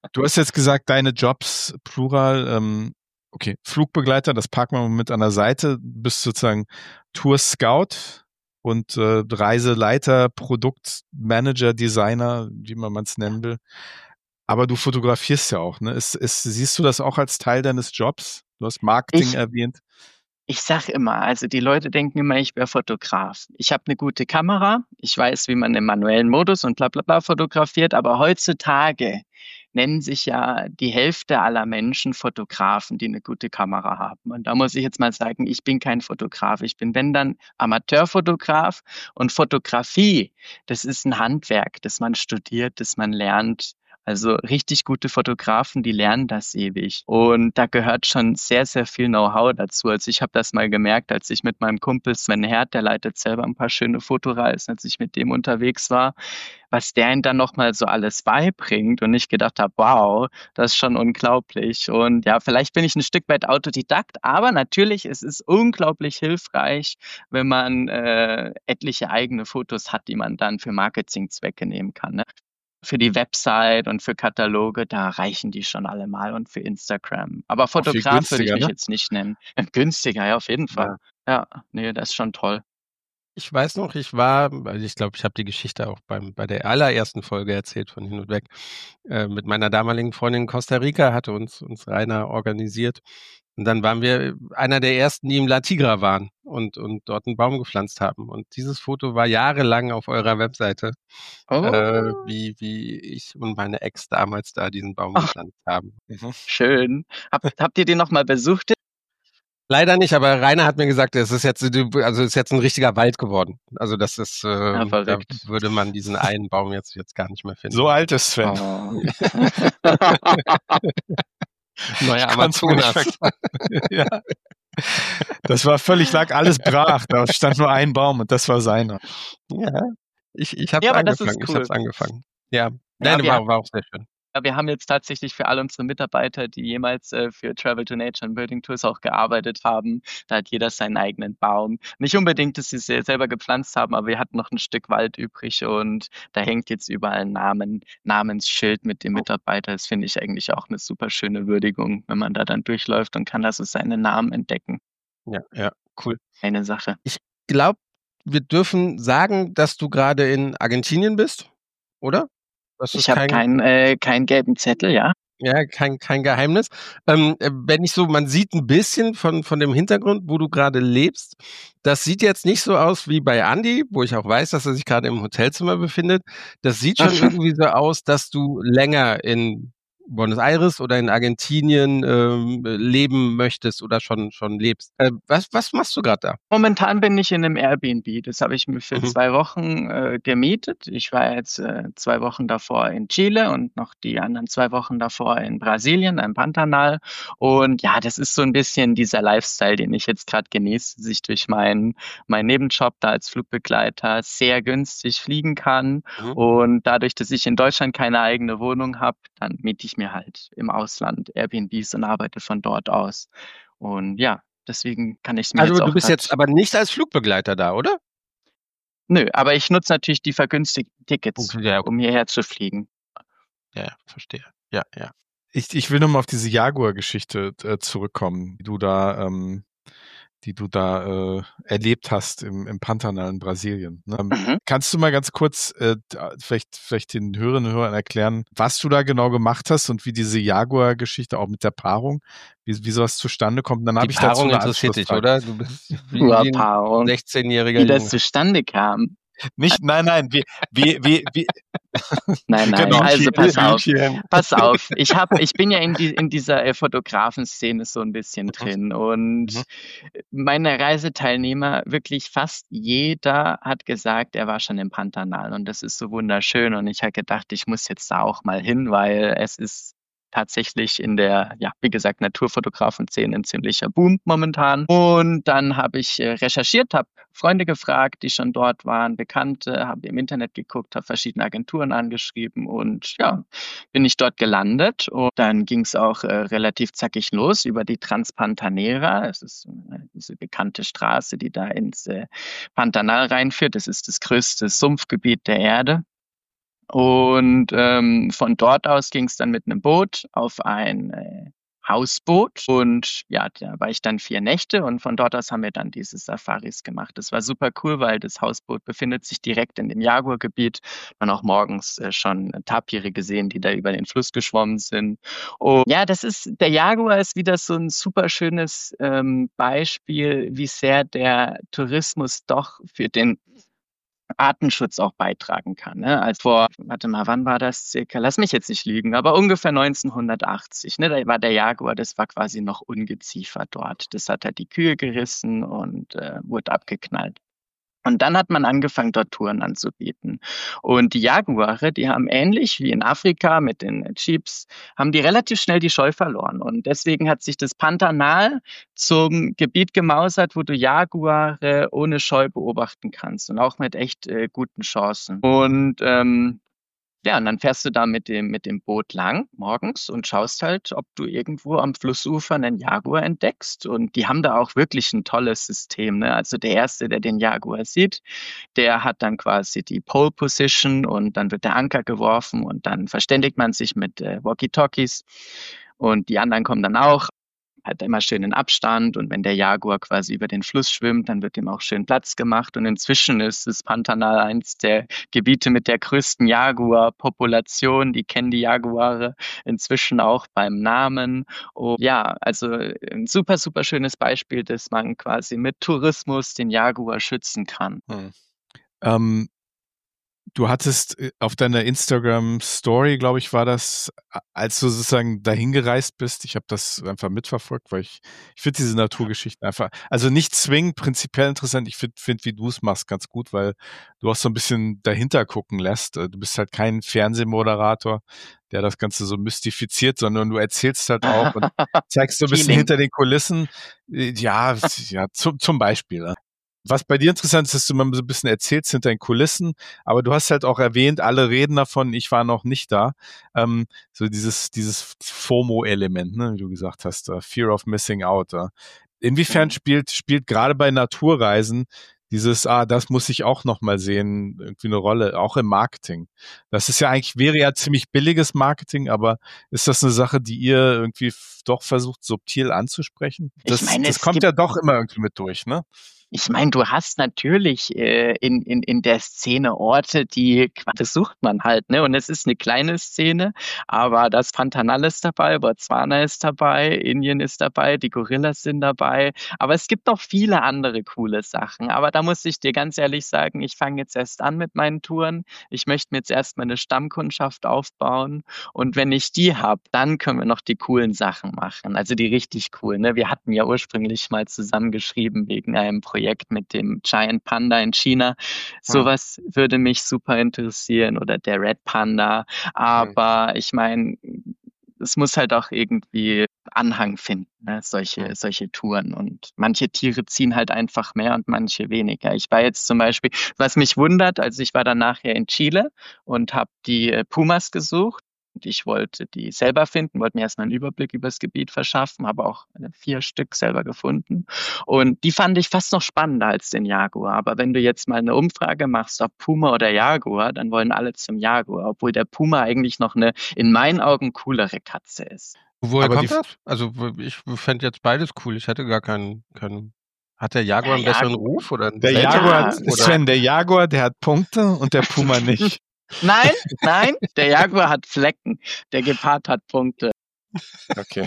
Du hast jetzt gesagt, deine Jobs, Plural, ähm, okay, Flugbegleiter, das packen wir mal mit an der Seite, du bist sozusagen Tour-Scout und äh, Reiseleiter, Produktmanager, Designer, wie man es nennen will. Aber du fotografierst ja auch, ne? Ist, ist, siehst du das auch als Teil deines Jobs? Du hast Marketing Ich, erwähnt. ich sag immer, also die Leute denken immer, ich wäre Fotograf. Ich habe eine gute Kamera, ich weiß, wie man im manuellen Modus und bla bla bla fotografiert, aber heutzutage nennen sich ja die Hälfte aller Menschen Fotografen, die eine gute Kamera haben. Und da muss ich jetzt mal sagen, ich bin kein Fotograf. Ich bin, wenn dann, Amateurfotograf. Und Fotografie, das ist ein Handwerk, das man studiert, das man lernt. Also richtig gute Fotografen, die lernen das ewig. Und da gehört schon sehr, sehr viel Know-how dazu. Also ich habe das mal gemerkt, als ich mit meinem Kumpel Sven Herd, der leitet selber ein paar schöne Fotoreisen, als ich mit dem unterwegs war, was der ihm dann nochmal so alles beibringt und ich gedacht habe, wow, das ist schon unglaublich. Und ja, vielleicht bin ich ein Stück weit Autodidakt, aber natürlich, es ist unglaublich hilfreich, wenn man äh, etliche eigene Fotos hat, die man dann für Marketingzwecke nehmen kann. Ne? Für die Website und für Kataloge, da reichen die schon alle mal und für Instagram. Aber Auch viel Fotograf würde ich günstiger, mich ne? jetzt nicht nennen. Günstiger, ja, auf jeden Fall. Ja, nee, das ist schon toll. Ich weiß noch, ich war, also ich glaube, ich habe die Geschichte auch beim, bei der allerersten Folge erzählt von Hin und Weg, äh, mit meiner damaligen Freundin in Costa Rica, hatte uns, uns Rainer organisiert. Und dann waren wir einer der ersten, die im La Tigra waren und, und dort einen Baum gepflanzt haben. Und dieses Foto war jahrelang auf eurer Webseite, äh, Oh, wie, wie ich und meine Ex damals da diesen Baum ach, gepflanzt haben. Mhm. schön. Habt, habt ihr den nochmal besucht? Leider nicht, aber Rainer hat mir gesagt, es ist jetzt, also es ist jetzt ein richtiger Wald geworden. Also das ist, Ja, äh, da verrückt. würde man diesen einen Baum jetzt, jetzt gar nicht mehr finden. So alt ist Sven. Oh. Neuer Ich konnte mir nicht Amazonas. verkaufen. Ja. Das war völlig, lag alles brach. Da stand nur ein Baum und das war seiner. Ja, ich, ich habe Ja, aber das ist angefangen, ich cool. habe angefangen. Ja, Ja, nein, wir, war, war auch sehr schön. ja, wir haben jetzt tatsächlich für alle unsere Mitarbeiter, die jemals äh, für Travel to Nature und Building Tours auch gearbeitet haben, da hat jeder seinen eigenen Baum. Nicht unbedingt, dass sie es selber gepflanzt haben, aber wir hatten noch ein Stück Wald übrig und da hängt jetzt überall ein Namen, Namensschild mit dem Mitarbeiter. Das finde ich eigentlich auch eine super schöne Würdigung, wenn man da dann durchläuft und kann da so seinen Namen entdecken. Ja, ja, cool. Eine Sache. Ich glaube, wir dürfen sagen, dass du gerade in Argentinien bist, oder? Das ist Ich habe kein, keinen äh, keinen gelben Zettel, ja. ja, kein, kein Geheimnis. Ähm, äh, wenn ich so, man sieht ein bisschen von, von dem Hintergrund, wo du gerade lebst. Das sieht jetzt nicht so aus wie bei Andy, wo ich auch weiß, dass er sich gerade im Hotelzimmer befindet. Das sieht schon irgendwie so aus, dass du länger in Buenos Aires oder in Argentinien ähm, leben möchtest oder schon, schon lebst. Äh, was, was machst du gerade da? Momentan bin ich in einem Airbnb. Das habe ich mir für Mhm. zwei Wochen äh, gemietet. Ich war jetzt äh, zwei Wochen davor in Chile und noch die anderen zwei Wochen davor in Brasilien, im Pantanal. Und ja, das ist so ein bisschen dieser Lifestyle, den ich jetzt gerade genieße, dass ich durch meinen meinen Nebenjob da als Flugbegleiter sehr günstig fliegen kann. Mhm. Und dadurch, dass ich in Deutschland keine eigene Wohnung habe, dann miete ich mir halt im Ausland Airbnbs und arbeite von dort aus. Und ja, deswegen kann ich es mir Also jetzt du auch bist grad. jetzt aber nicht als Flugbegleiter da, oder? Nö, aber ich nutze natürlich die vergünstigten Tickets, Okay, ja, um hierher zu fliegen. ja, ja, verstehe. Ja, ja. Ich, ich will nochmal auf diese Jaguar-Geschichte äh, zurückkommen, die du da, ähm, die du da äh, erlebt hast im, im Pantanal in Brasilien. Ne? Ähm, Mhm. Kannst du mal ganz kurz äh, da- vielleicht, vielleicht den Hörerinnen und Hörern erklären, was du da genau gemacht hast und wie diese Jaguar-Geschichte auch mit der Paarung, wie, wie sowas zustande kommt? Und dann Die habe ich dazu Paarung eine interessiert dich, Anschlussfrage. oder? Du bist wie, wie ein Paarung. sechzehnjähriger Wie das Junge. zustande kam. Nicht, nein, nein, wie, wie, wie, wie Nein, nein, genau. also pass auf. Blümchen. Pass auf, ich hab, ich bin ja in, die, in dieser äh, Fotografen-Szene so ein bisschen drin und Mhm. meine Reiseteilnehmer, wirklich fast jeder hat gesagt, er war schon im Pantanal und das ist so wunderschön und ich habe gedacht, ich muss jetzt da auch mal hin, weil es ist tatsächlich in der, ja, wie gesagt, Naturfotografen-Szene ein ziemlicher Boom momentan. Und dann habe ich äh, recherchiert, habe Freunde gefragt, die schon dort waren, Bekannte, habe im Internet geguckt, habe verschiedene Agenturen angeschrieben und ja, bin ich dort gelandet. Und dann ging es auch äh, relativ zackig los über die Transpantanera. Es ist äh, diese bekannte Straße, die da ins äh, Pantanal reinführt. Das ist das größte Sumpfgebiet der Erde. Und ähm, von dort aus ging es dann mit einem Boot auf ein äh, Hausboot. Und ja, da war ich dann vier Nächte und von dort aus haben wir dann diese Safaris gemacht. Das war super cool, weil das Hausboot befindet sich direkt in dem Jaguargebiet. Man auch morgens äh, schon Tapire gesehen, die da über den Fluss geschwommen sind. Und ja, das ist, der Jaguar ist wieder so ein super schönes ähm, Beispiel, wie sehr der Tourismus doch für den Artenschutz auch beitragen kann. Ne? Also vor, warte mal, wann war das circa? Lass mich jetzt nicht lügen, aber ungefähr neunzehnhundertachtzig. Ne? Da war der Jaguar, das war quasi noch Ungeziefer dort. Das hat halt die Kühe gerissen und äh, wurde abgeknallt. Und dann hat man angefangen, dort Touren anzubieten. Und die Jaguare, die haben ähnlich wie in Afrika mit den Jeeps, haben die relativ schnell die Scheu verloren. Und deswegen hat sich das Pantanal zum Gebiet gemausert, wo du Jaguare ohne Scheu beobachten kannst und auch mit echt äh, guten Chancen. Und ähm, ja, und dann fährst du da mit dem, mit dem Boot lang morgens und schaust halt, ob du irgendwo am Flussufer einen Jaguar entdeckst. Und die haben da auch wirklich ein tolles System. Ne? Also der Erste, der den Jaguar sieht, der hat dann quasi die Pole Position und dann wird der Anker geworfen und dann verständigt man sich mit äh, Walkie-Talkies. Und die anderen kommen dann auch. Hat immer schönen Abstand und wenn der Jaguar quasi über den Fluss schwimmt, dann wird ihm auch schön Platz gemacht und inzwischen ist das Pantanal eins der Gebiete mit der größten Jaguar-Population. Die kennen die Jaguare inzwischen auch beim Namen. Und ja, also ein super, super schönes Beispiel, dass man quasi mit Tourismus den Jaguar schützen kann. Hm. Ähm, Du hattest auf deiner Instagram-Story, glaube ich, war das, als du sozusagen dahin gereist bist, ich habe das einfach mitverfolgt, weil ich, ich finde diese Naturgeschichten einfach, also nicht zwingend prinzipiell interessant, ich finde, find, wie du es machst, ganz gut, weil du auch so ein bisschen dahinter gucken lässt. Du bist halt kein Fernsehmoderator, der das Ganze so mystifiziert, sondern du erzählst halt auch und zeigst so ein bisschen hinter den Kulissen, ja, ja zum, zum Beispiel. Was bei dir interessant ist, dass du mal so ein bisschen erzählst hinter den Kulissen, aber du hast halt auch erwähnt, alle reden davon, ich war noch nicht da. Ähm, so dieses dieses FOMO-Element, ne, wie du gesagt hast, uh, Fear of Missing Out. Uh. Inwiefern spielt spielt gerade bei Naturreisen dieses, ah, das muss ich auch noch mal sehen, irgendwie eine Rolle, auch im Marketing? Das ist ja eigentlich, wäre ja ziemlich billiges Marketing, aber ist das eine Sache, die ihr irgendwie f- doch versucht, subtil anzusprechen? Das, Ich meine, das es kommt gibt ja doch immer irgendwie mit durch, ne? Ich meine, du hast natürlich äh, in, in, in der Szene Orte, die das sucht man halt, ne? Und es ist eine kleine Szene, aber das Pantanal ist dabei, Botswana ist dabei, Indien ist dabei, die Gorillas sind dabei. Aber es gibt noch viele andere coole Sachen. Aber da muss ich dir ganz ehrlich sagen, ich fange jetzt erst an mit meinen Touren. Ich möchte mir jetzt erstmal eine Stammkundschaft aufbauen. Und wenn ich die habe, dann können wir noch die coolen Sachen machen. Also die richtig coolen. Ne? Wir hatten ja ursprünglich mal zusammengeschrieben wegen einem Projekt mit dem Giant Panda in China. Sowas hm. würde mich super interessieren oder der Red Panda. Aber hm. ich meine, es muss halt auch irgendwie Anhang finden, ne? solche, hm. solche Touren. Und manche Tiere ziehen halt einfach mehr und manche weniger. Ich war jetzt zum Beispiel, was mich wundert, also ich war dann nachher in Chile und habe die Pumas gesucht. Ich wollte die selber finden, wollte mir erstmal einen Überblick über das Gebiet verschaffen, habe auch vier Stück selber gefunden. Und die fand ich fast noch spannender als den Jaguar. Aber wenn du jetzt mal eine Umfrage machst, ob Puma oder Jaguar, dann wollen alle zum Jaguar, obwohl der Puma eigentlich noch eine, in meinen Augen, coolere Katze ist. Woher Aber kommt die- das? Also ich fände jetzt beides cool. Ich hätte gar keinen, keinen. Hat der Jaguar einen Der besseren Jaguar- Ruf oder einen Der seltenen Jaguar, Ruf, oder? Sven, der Jaguar, der hat Punkte und der Puma nicht. Nein, nein, der Jaguar hat Flecken, der Gepard hat Punkte. Okay.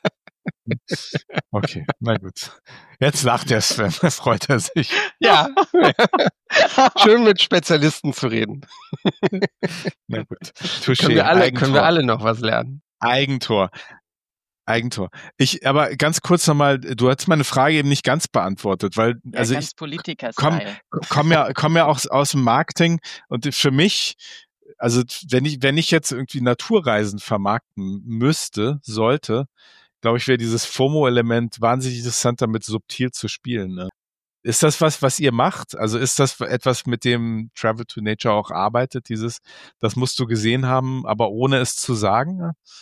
Okay, na gut. Jetzt lacht der Sven, da freut er sich. Ja. Schön mit Spezialisten zu reden. Na gut. Touché, Können wir, alle, Eigentor. können wir alle noch was lernen. Eigentor. Eigentor. Ich, aber ganz kurz nochmal, du hast meine Frage eben nicht ganz beantwortet, weil, Ja, also ganz ich Politiker-Style. komme ja, komm ja auch aus dem Marketing und für mich, also wenn ich, wenn ich jetzt irgendwie Naturreisen vermarkten müsste, sollte, glaube ich, wäre dieses FOMO-Element wahnsinnig interessant, damit subtil zu spielen. Ne? Ist das was, was ihr macht? Also ist das etwas, mit dem Travel to Nature auch arbeitet, dieses, das musst du gesehen haben, aber ohne es zu sagen?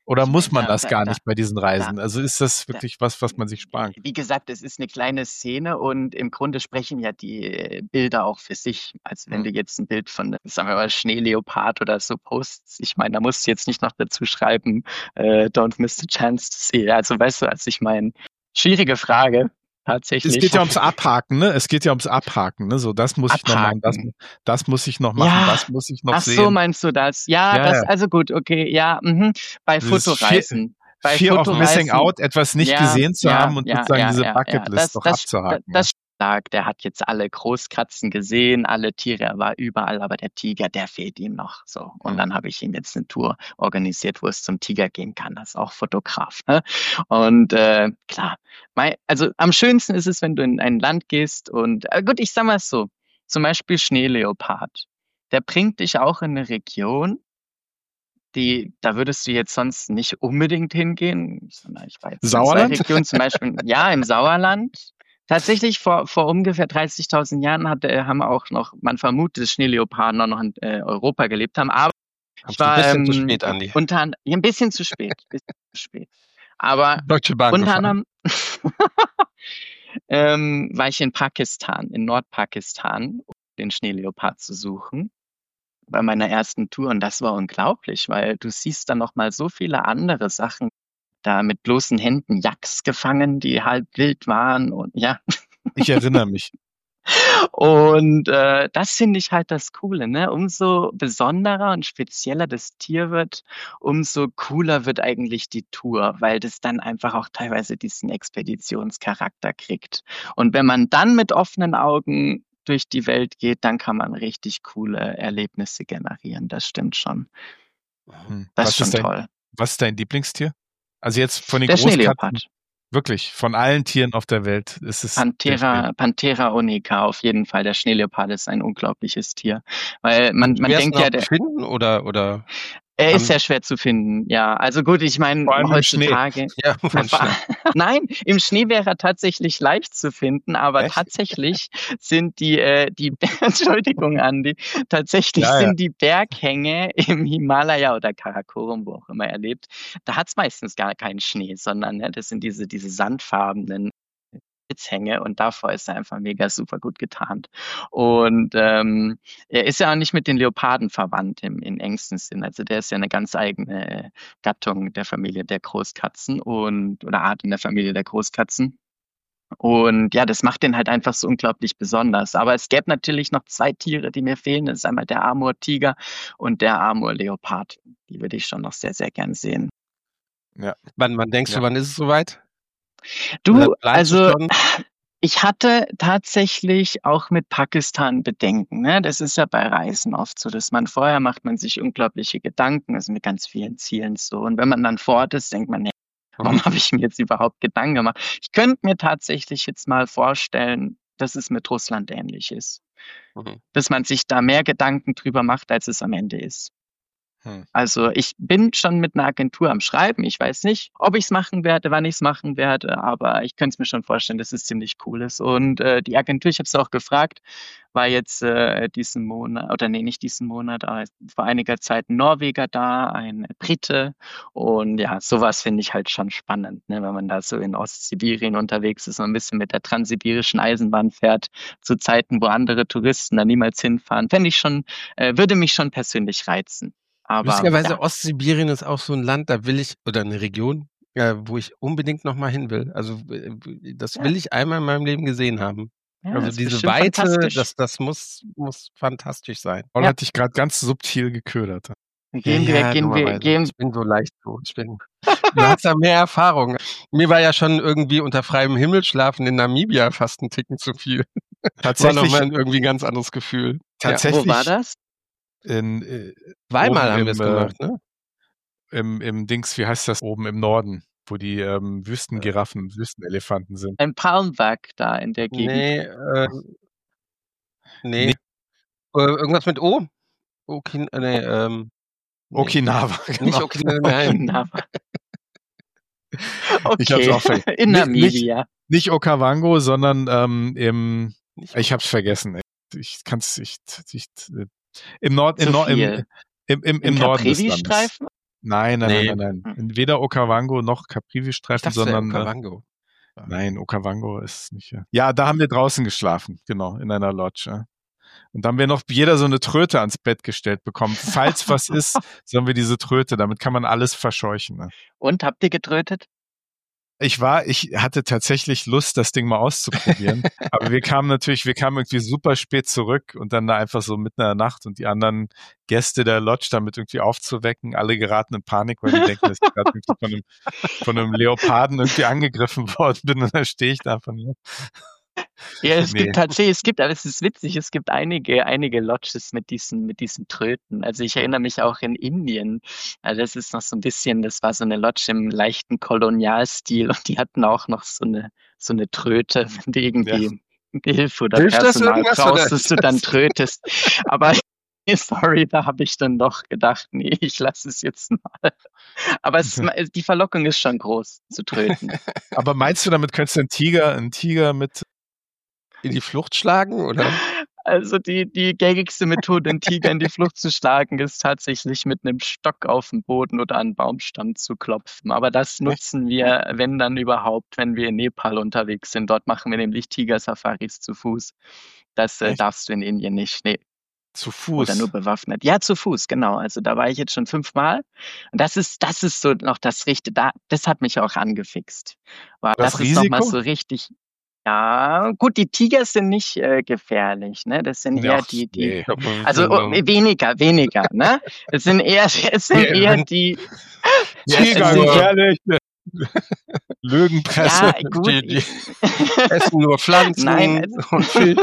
Oder Ich muss meine, man da, das da, gar da, nicht bei diesen da, Reisen? Also ist das da, wirklich was, was man sich sparen kann? wie gesagt, es ist eine kleine Szene und im Grunde sprechen ja die äh, Bilder auch für sich. Also wenn Hm. du jetzt ein Bild von, sagen wir mal, Schneeleopard oder so postst, ich meine, da musst du jetzt nicht noch dazu schreiben, äh, don't miss the chance to see. Also weißt du, also ich meine, schwierige Frage, Es tatsächlich. geht ja ums Abhaken, ne? Es geht ja ums Abhaken, ne? So, das muss ich noch machen, das, Abhaken. das muss ich noch machen, Ja, das muss ich noch ach so, sehen. meinst du das? Ja, Ja, das, ja. also gut, okay, ja, mhm. Bei Dieses Fear, Fotoreisen. Bei Fear of Missing Fotoreisen, Out, etwas nicht ja, gesehen zu ja, haben und ja, sozusagen ja, diese ja, ja. Bucketlist Das, doch das, da- abzuhaken. das lag, der hat jetzt alle Großkatzen gesehen, alle Tiere, er war überall, aber der Tiger, der fehlt ihm noch. So. Und Hm. dann habe ich ihm jetzt eine Tour organisiert, wo es zum Tiger gehen kann. Das ist auch Fotograf. Ne? Und äh, klar, mei- also am schönsten ist es, wenn du in ein Land gehst und äh, gut, ich sag mal so, zum Beispiel Schneeleopard. Der bringt dich auch in eine Region, die, da würdest du jetzt sonst nicht unbedingt hingehen, sondern ich war jetzt in zwei Sauerland? Regionen, zum Beispiel, ja, im Sauerland. Tatsächlich vor, vor ungefähr dreißigtausend Jahren hatte, haben auch noch, man vermutet, dass Schneeleoparden auch noch in äh, Europa gelebt haben, aber ich Kommst ein war bisschen zu ähm, spät, Andi. unter an- ja, ein bisschen zu spät, bisschen zu spät. Aber Deutsche Bahn unter gefahren. anderem ähm, war ich in Pakistan, in Nordpakistan, um den Schneeleopard zu suchen bei meiner ersten Tour und das war unglaublich, weil du siehst dann noch mal so viele andere Sachen, da mit bloßen Händen Yaks gefangen, die halb wild waren und ja. Ich erinnere mich. Und äh, das finde ich halt das Coole, ne? Umso besonderer und spezieller das Tier wird, umso cooler wird eigentlich die Tour, weil das dann einfach auch teilweise diesen Expeditionscharakter kriegt. Und wenn man dann mit offenen Augen durch die Welt geht, dann kann man richtig coole Erlebnisse generieren. Das stimmt schon. Hm. Das Was ist schon ist dein, toll. was ist dein Lieblingstier? Also jetzt von den Der Großkatzen, Schneeleopard. wirklich, von allen Tieren auf der Welt ist es der Schnee. Panthera, Panthera onica, auf jeden Fall. Der Schneeleopard ist ein unglaubliches Tier. Weil man, man Schwersten denkt ja, auch der, zu finden oder, oder er haben- ist sehr schwer zu finden, ja. Also gut, ich meine, Vor allem im Schnee. heutzutage. ja, von Vor- Schnee. Nein, im Schnee wäre er tatsächlich leicht zu finden, aber Echt? tatsächlich sind die, äh, die, Entschuldigung, Andi, tatsächlich Ja, ja. sind die Berghänge im Himalaya oder Karakorum, wo auch immer er lebt, da hat es meistens gar keinen Schnee, sondern ne, das sind diese, diese sandfarbenen Sitzhänge und davor ist er einfach mega super gut getarnt. Und ähm, er ist ja auch nicht mit den Leoparden verwandt im, im engsten Sinn. Also der ist ja eine ganz eigene Gattung der Familie der Großkatzen und oder Art in der Familie der Großkatzen. Und ja, das macht den halt einfach so unglaublich besonders. Aber es gäbe natürlich noch zwei Tiere, die mir fehlen. Das ist einmal der Amur-Tiger und der Amur-Leopard. Die würde ich schon noch sehr, sehr gern sehen. Wann, wann denkst Ja. du, wann ist es soweit? Du, Oder planst du also schon? ich hatte tatsächlich auch mit Pakistan Bedenken. Ne? Das ist ja bei Reisen oft so, dass man vorher macht man sich unglaubliche Gedanken, also mit ganz vielen Zielen so. Und wenn man dann vor Ort ist, denkt man, nee, warum habe ich mir jetzt überhaupt Gedanken gemacht? Ich könnte mir tatsächlich jetzt mal vorstellen, dass es mit Russland ähnlich ist. Mhm. Dass man sich da mehr Gedanken drüber macht, als es am Ende ist. Hm. Also ich bin schon mit einer Agentur am Schreiben. Ich weiß nicht, ob ich es machen werde, wann ich es machen werde, aber ich könnte es mir schon vorstellen, dass es ziemlich cool ist. Und äh, die Agentur, ich habe es auch gefragt, war jetzt äh, diesen Monat, oder nee, nicht diesen Monat, aber vor einiger Zeit ein Norweger da, ein Brite. Und ja, sowas finde ich halt schon spannend, ne? Wenn man da so in Ostsibirien unterwegs ist und ein bisschen mit der transsibirischen Eisenbahn fährt, zu Zeiten, wo andere Touristen da niemals hinfahren. Fände ich schon, äh, würde mich schon persönlich reizen. Aber Lustigerweise, ja. Ostsibirien ist auch so ein Land, da will ich, oder eine Region, äh, wo ich unbedingt nochmal hin will. Also äh, das Ja. will ich einmal in meinem Leben gesehen haben. Ja, also ist diese bestimmt Weite, fantastisch. das, das muss, muss fantastisch sein. Paul Ja. hat dich gerade ganz subtil geködert. Gehen wir, gehen wir, dummerweise. gehen, Ich bin so leicht so. Ich bin, du hast ja mehr Erfahrung. Mir war ja schon irgendwie unter freiem Himmel schlafen in Namibia fast ein Ticken zu viel. War Tatsächlich, nochmal ein irgendwie ganz anderes Gefühl. tatsächlich wo war das? in, äh, Zweimal Oben haben im, wir es äh, gemacht, ne? im, im Dings, wie heißt das, oben im Norden, wo die ähm, Wüstengiraffen, Wüstenelefanten sind. Ein Palmwag da in der Gegend. Nee, äh, nee. Nee. Äh, irgendwas mit O? Okin, äh, nee, ähm. nee. Okinawa, Nicht genau. Okinawa, nein. Okinawa. Ich hab's Okay, auch ver- in Nicht- Namibia. Nicht Okavango, sondern ähm, im, Nicht ich hab's vergessen. ey. Ich kann's, ich, ich, äh, im Nord, im, Zu Nord, im, viel. im, im, im Im Norden des Landes. Caprivi-Streifen? Nein, nein, Nee. nein, nein, nein. Weder Okavango noch Ich Caprivi-Streifen, dachte, es wäre sondern äh, Okavango. nein, Okavango ist es nicht. Ja. ja, da haben wir draußen geschlafen, genau, in einer Lodge. Ja. Und da haben wir noch jeder so eine Tröte ans Bett gestellt bekommen. Falls was ist, so haben wir diese Tröte. Damit kann man alles verscheuchen. Ne? Und habt ihr getrötet? Ich war, ich hatte tatsächlich Lust, das Ding mal auszuprobieren. Aber wir kamen natürlich, wir kamen irgendwie super spät zurück und dann da einfach so mitten in der Nacht und die anderen Gäste der Lodge damit irgendwie aufzuwecken. Alle geraten in Panik, weil die denken, dass ich gerade irgendwie von einem, von einem Leoparden irgendwie angegriffen worden bin und dann stehe ich da von mir. Ja, es Nee. gibt tatsächlich, es gibt, aber es ist witzig, es gibt einige, einige Lodges mit diesen, mit diesen Tröten. Also ich erinnere mich auch in Indien, also das ist noch so ein bisschen, das war so eine Lodge im leichten Kolonialstil und die hatten auch noch so eine, so eine Tröte, wenn du irgendwie Hilfe oder Hilft das Personal irgendwas, brauchst, oder? dass du dann trötest. Aber sorry, da habe ich dann doch gedacht, nee, ich lasse es jetzt mal. Aber es, die Verlockung ist schon groß, zu tröten. Aber meinst du, damit könntest du einen Tiger, einen Tiger mit In die Flucht schlagen, oder? Also die, die gängigste Methode, einen Tiger in die Flucht zu schlagen, ist tatsächlich mit einem Stock auf den Boden oder an einen Baumstamm zu klopfen. Aber das nutzen wir, wenn dann überhaupt, wenn wir in Nepal unterwegs sind. Dort machen wir nämlich Tiger-Safaris zu Fuß. Das äh, Echt? darfst du in Indien nicht. Nee. zu Fuß? Oder nur bewaffnet. Ja, zu Fuß, genau. Also da war ich jetzt schon fünfmal. Und das ist, das ist so noch das Richtige. Da, das hat mich auch angefixt. War, Das das ist nochmal Risiko? so richtig. Ja, gut, die Tigers sind nicht äh, gefährlich, ne? Das sind eher Ach, die, die. nee. Ich glaub, man Also kann oh, sagen, weniger, weniger, ne? Es sind eher, es sind Ja, eher wenn- die. Tiger, nur- gefährlich. Lügenpresse. Ja, gut. die, die essen nur Pflanzen Nein, also- und Fisch.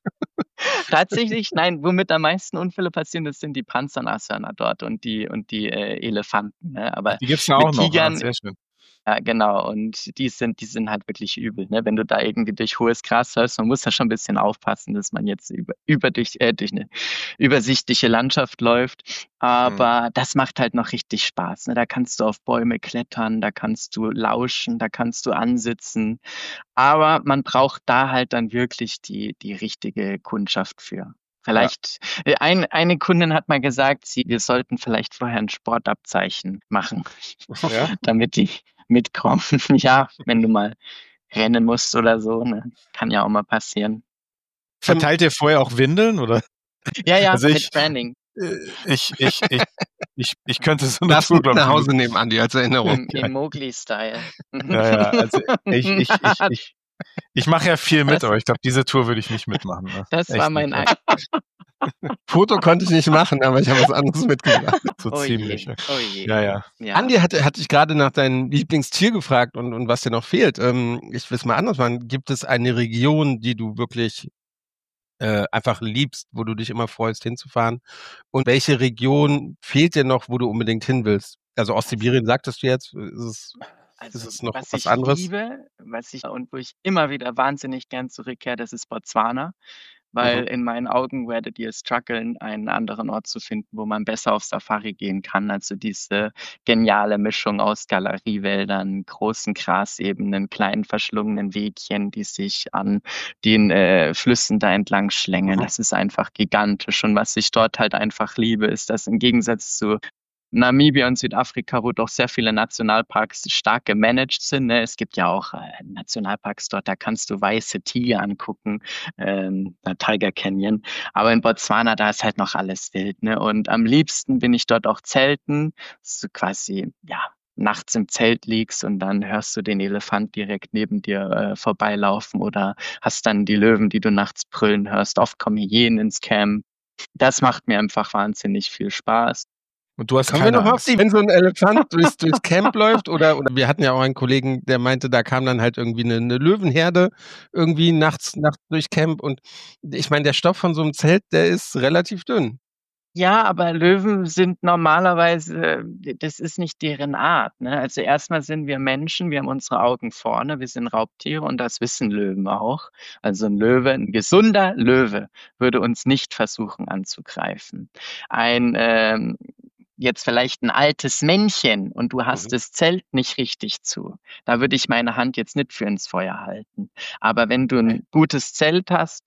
Tatsächlich, nein, womit am meisten Unfälle passieren, das sind die Panzernashörner dort und die und die äh, Elefanten. Ne? Aber Die gibt's ja mit auch noch. Tigern- Ja, sehr schön. ja, genau, und die sind, die sind halt wirklich übel, ne? Wenn du da irgendwie durch hohes Gras läufst, man muss da schon ein bisschen aufpassen, dass man jetzt über, über durch, äh, durch eine übersichtliche Landschaft läuft. Aber das macht halt noch richtig Spaß. Ne? Da kannst du auf Bäume klettern, da kannst du lauschen, da kannst du ansitzen. Aber man braucht da halt dann wirklich die, die richtige Kundschaft für. Vielleicht, äh, ein, eine Kundin hat mal gesagt, sie, wir sollten vielleicht vorher ein Sportabzeichen machen, Ja? damit die mitkommen. Ja, wenn du mal rennen musst oder so, ne? Kann ja auch mal passieren. Verteilt ihr vorher auch Windeln oder? Ja, ja, Also ich- mit Branding. Äh, Ich, ich, ich, ich, ich könnte so eine Darfst Tour, mit glaube nach ich, Hause nehmen, Andi, als Erinnerung. Im, im Mowgli-Style. Ja, ja, also ich, ich, ich, ich, ich mache ja viel mit, Das- aber ich glaube, diese Tour würde ich nicht mitmachen. Ne? Das Echt war mein nicht, Eindruck. Foto konnte ich nicht machen, aber ich habe was anderes mitgebracht. so Oh ziemlich. je, oh je. Ja, ja. Ja. Andi hatte, hatte ich gerade nach deinem Lieblingstier gefragt und, und was dir noch fehlt. Ähm, ich will es mal anders machen. Gibt es eine Region, die du wirklich äh, einfach liebst, wo du dich immer freust, hinzufahren? Und welche Region fehlt dir noch, wo du unbedingt hin willst? Also Ostsibirien sagtest du jetzt, ist es, Also, ist es noch was, was ich anderes? liebe, was ich und wo ich immer wieder wahnsinnig gern zurückkehre, das ist Botswana, weil Mhm. in meinen Augen werdet ihr strugglen, einen anderen Ort zu finden, wo man besser auf Safari gehen kann. Also diese geniale Mischung aus Galeriewäldern, großen Grasebenen, kleinen verschlungenen Wegchen, die sich an den äh, Flüssen da entlang schlängeln. Mhm. Das ist einfach gigantisch. Und was ich dort halt einfach liebe, ist, dass im Gegensatz zu Namibia und Südafrika, wo doch sehr viele Nationalparks stark gemanagt sind. Ne? Es gibt ja auch äh, Nationalparks dort, da kannst du weiße Tiger angucken, ähm, der Tiger Canyon. Aber in Botswana, da ist halt noch alles wild. Ne? Und am liebsten bin ich dort auch zelten, so quasi, ja, nachts im Zelt liegst und dann hörst du den Elefant direkt neben dir äh, vorbeilaufen oder hast dann die Löwen, die du nachts brüllen hörst. Oft kommen Hyänen ins Camp. Das macht mir einfach wahnsinnig viel Spaß. Und du hast Kommen wir keine noch auf Angst. die, wenn so ein Elefant durchs, durchs Camp läuft oder, oder wir hatten ja auch einen Kollegen, der meinte, da kam dann halt irgendwie eine, eine Löwenherde irgendwie nachts, nachts durch Camp und ich meine, der Stoff von so einem Zelt, der ist relativ dünn. Ja, aber Löwen sind normalerweise, das ist nicht deren Art. Ne? Also erstmal sind wir Menschen, wir haben unsere Augen vorne, wir sind Raubtiere und das wissen Löwen auch. Also ein Löwe, ein gesunder Löwe würde uns nicht versuchen anzugreifen. Ein ähm, jetzt vielleicht ein altes Männchen und du hast Mhm. das Zelt nicht richtig zu. Da würde ich meine Hand jetzt nicht für ins Feuer halten. Aber wenn du ein gutes Zelt hast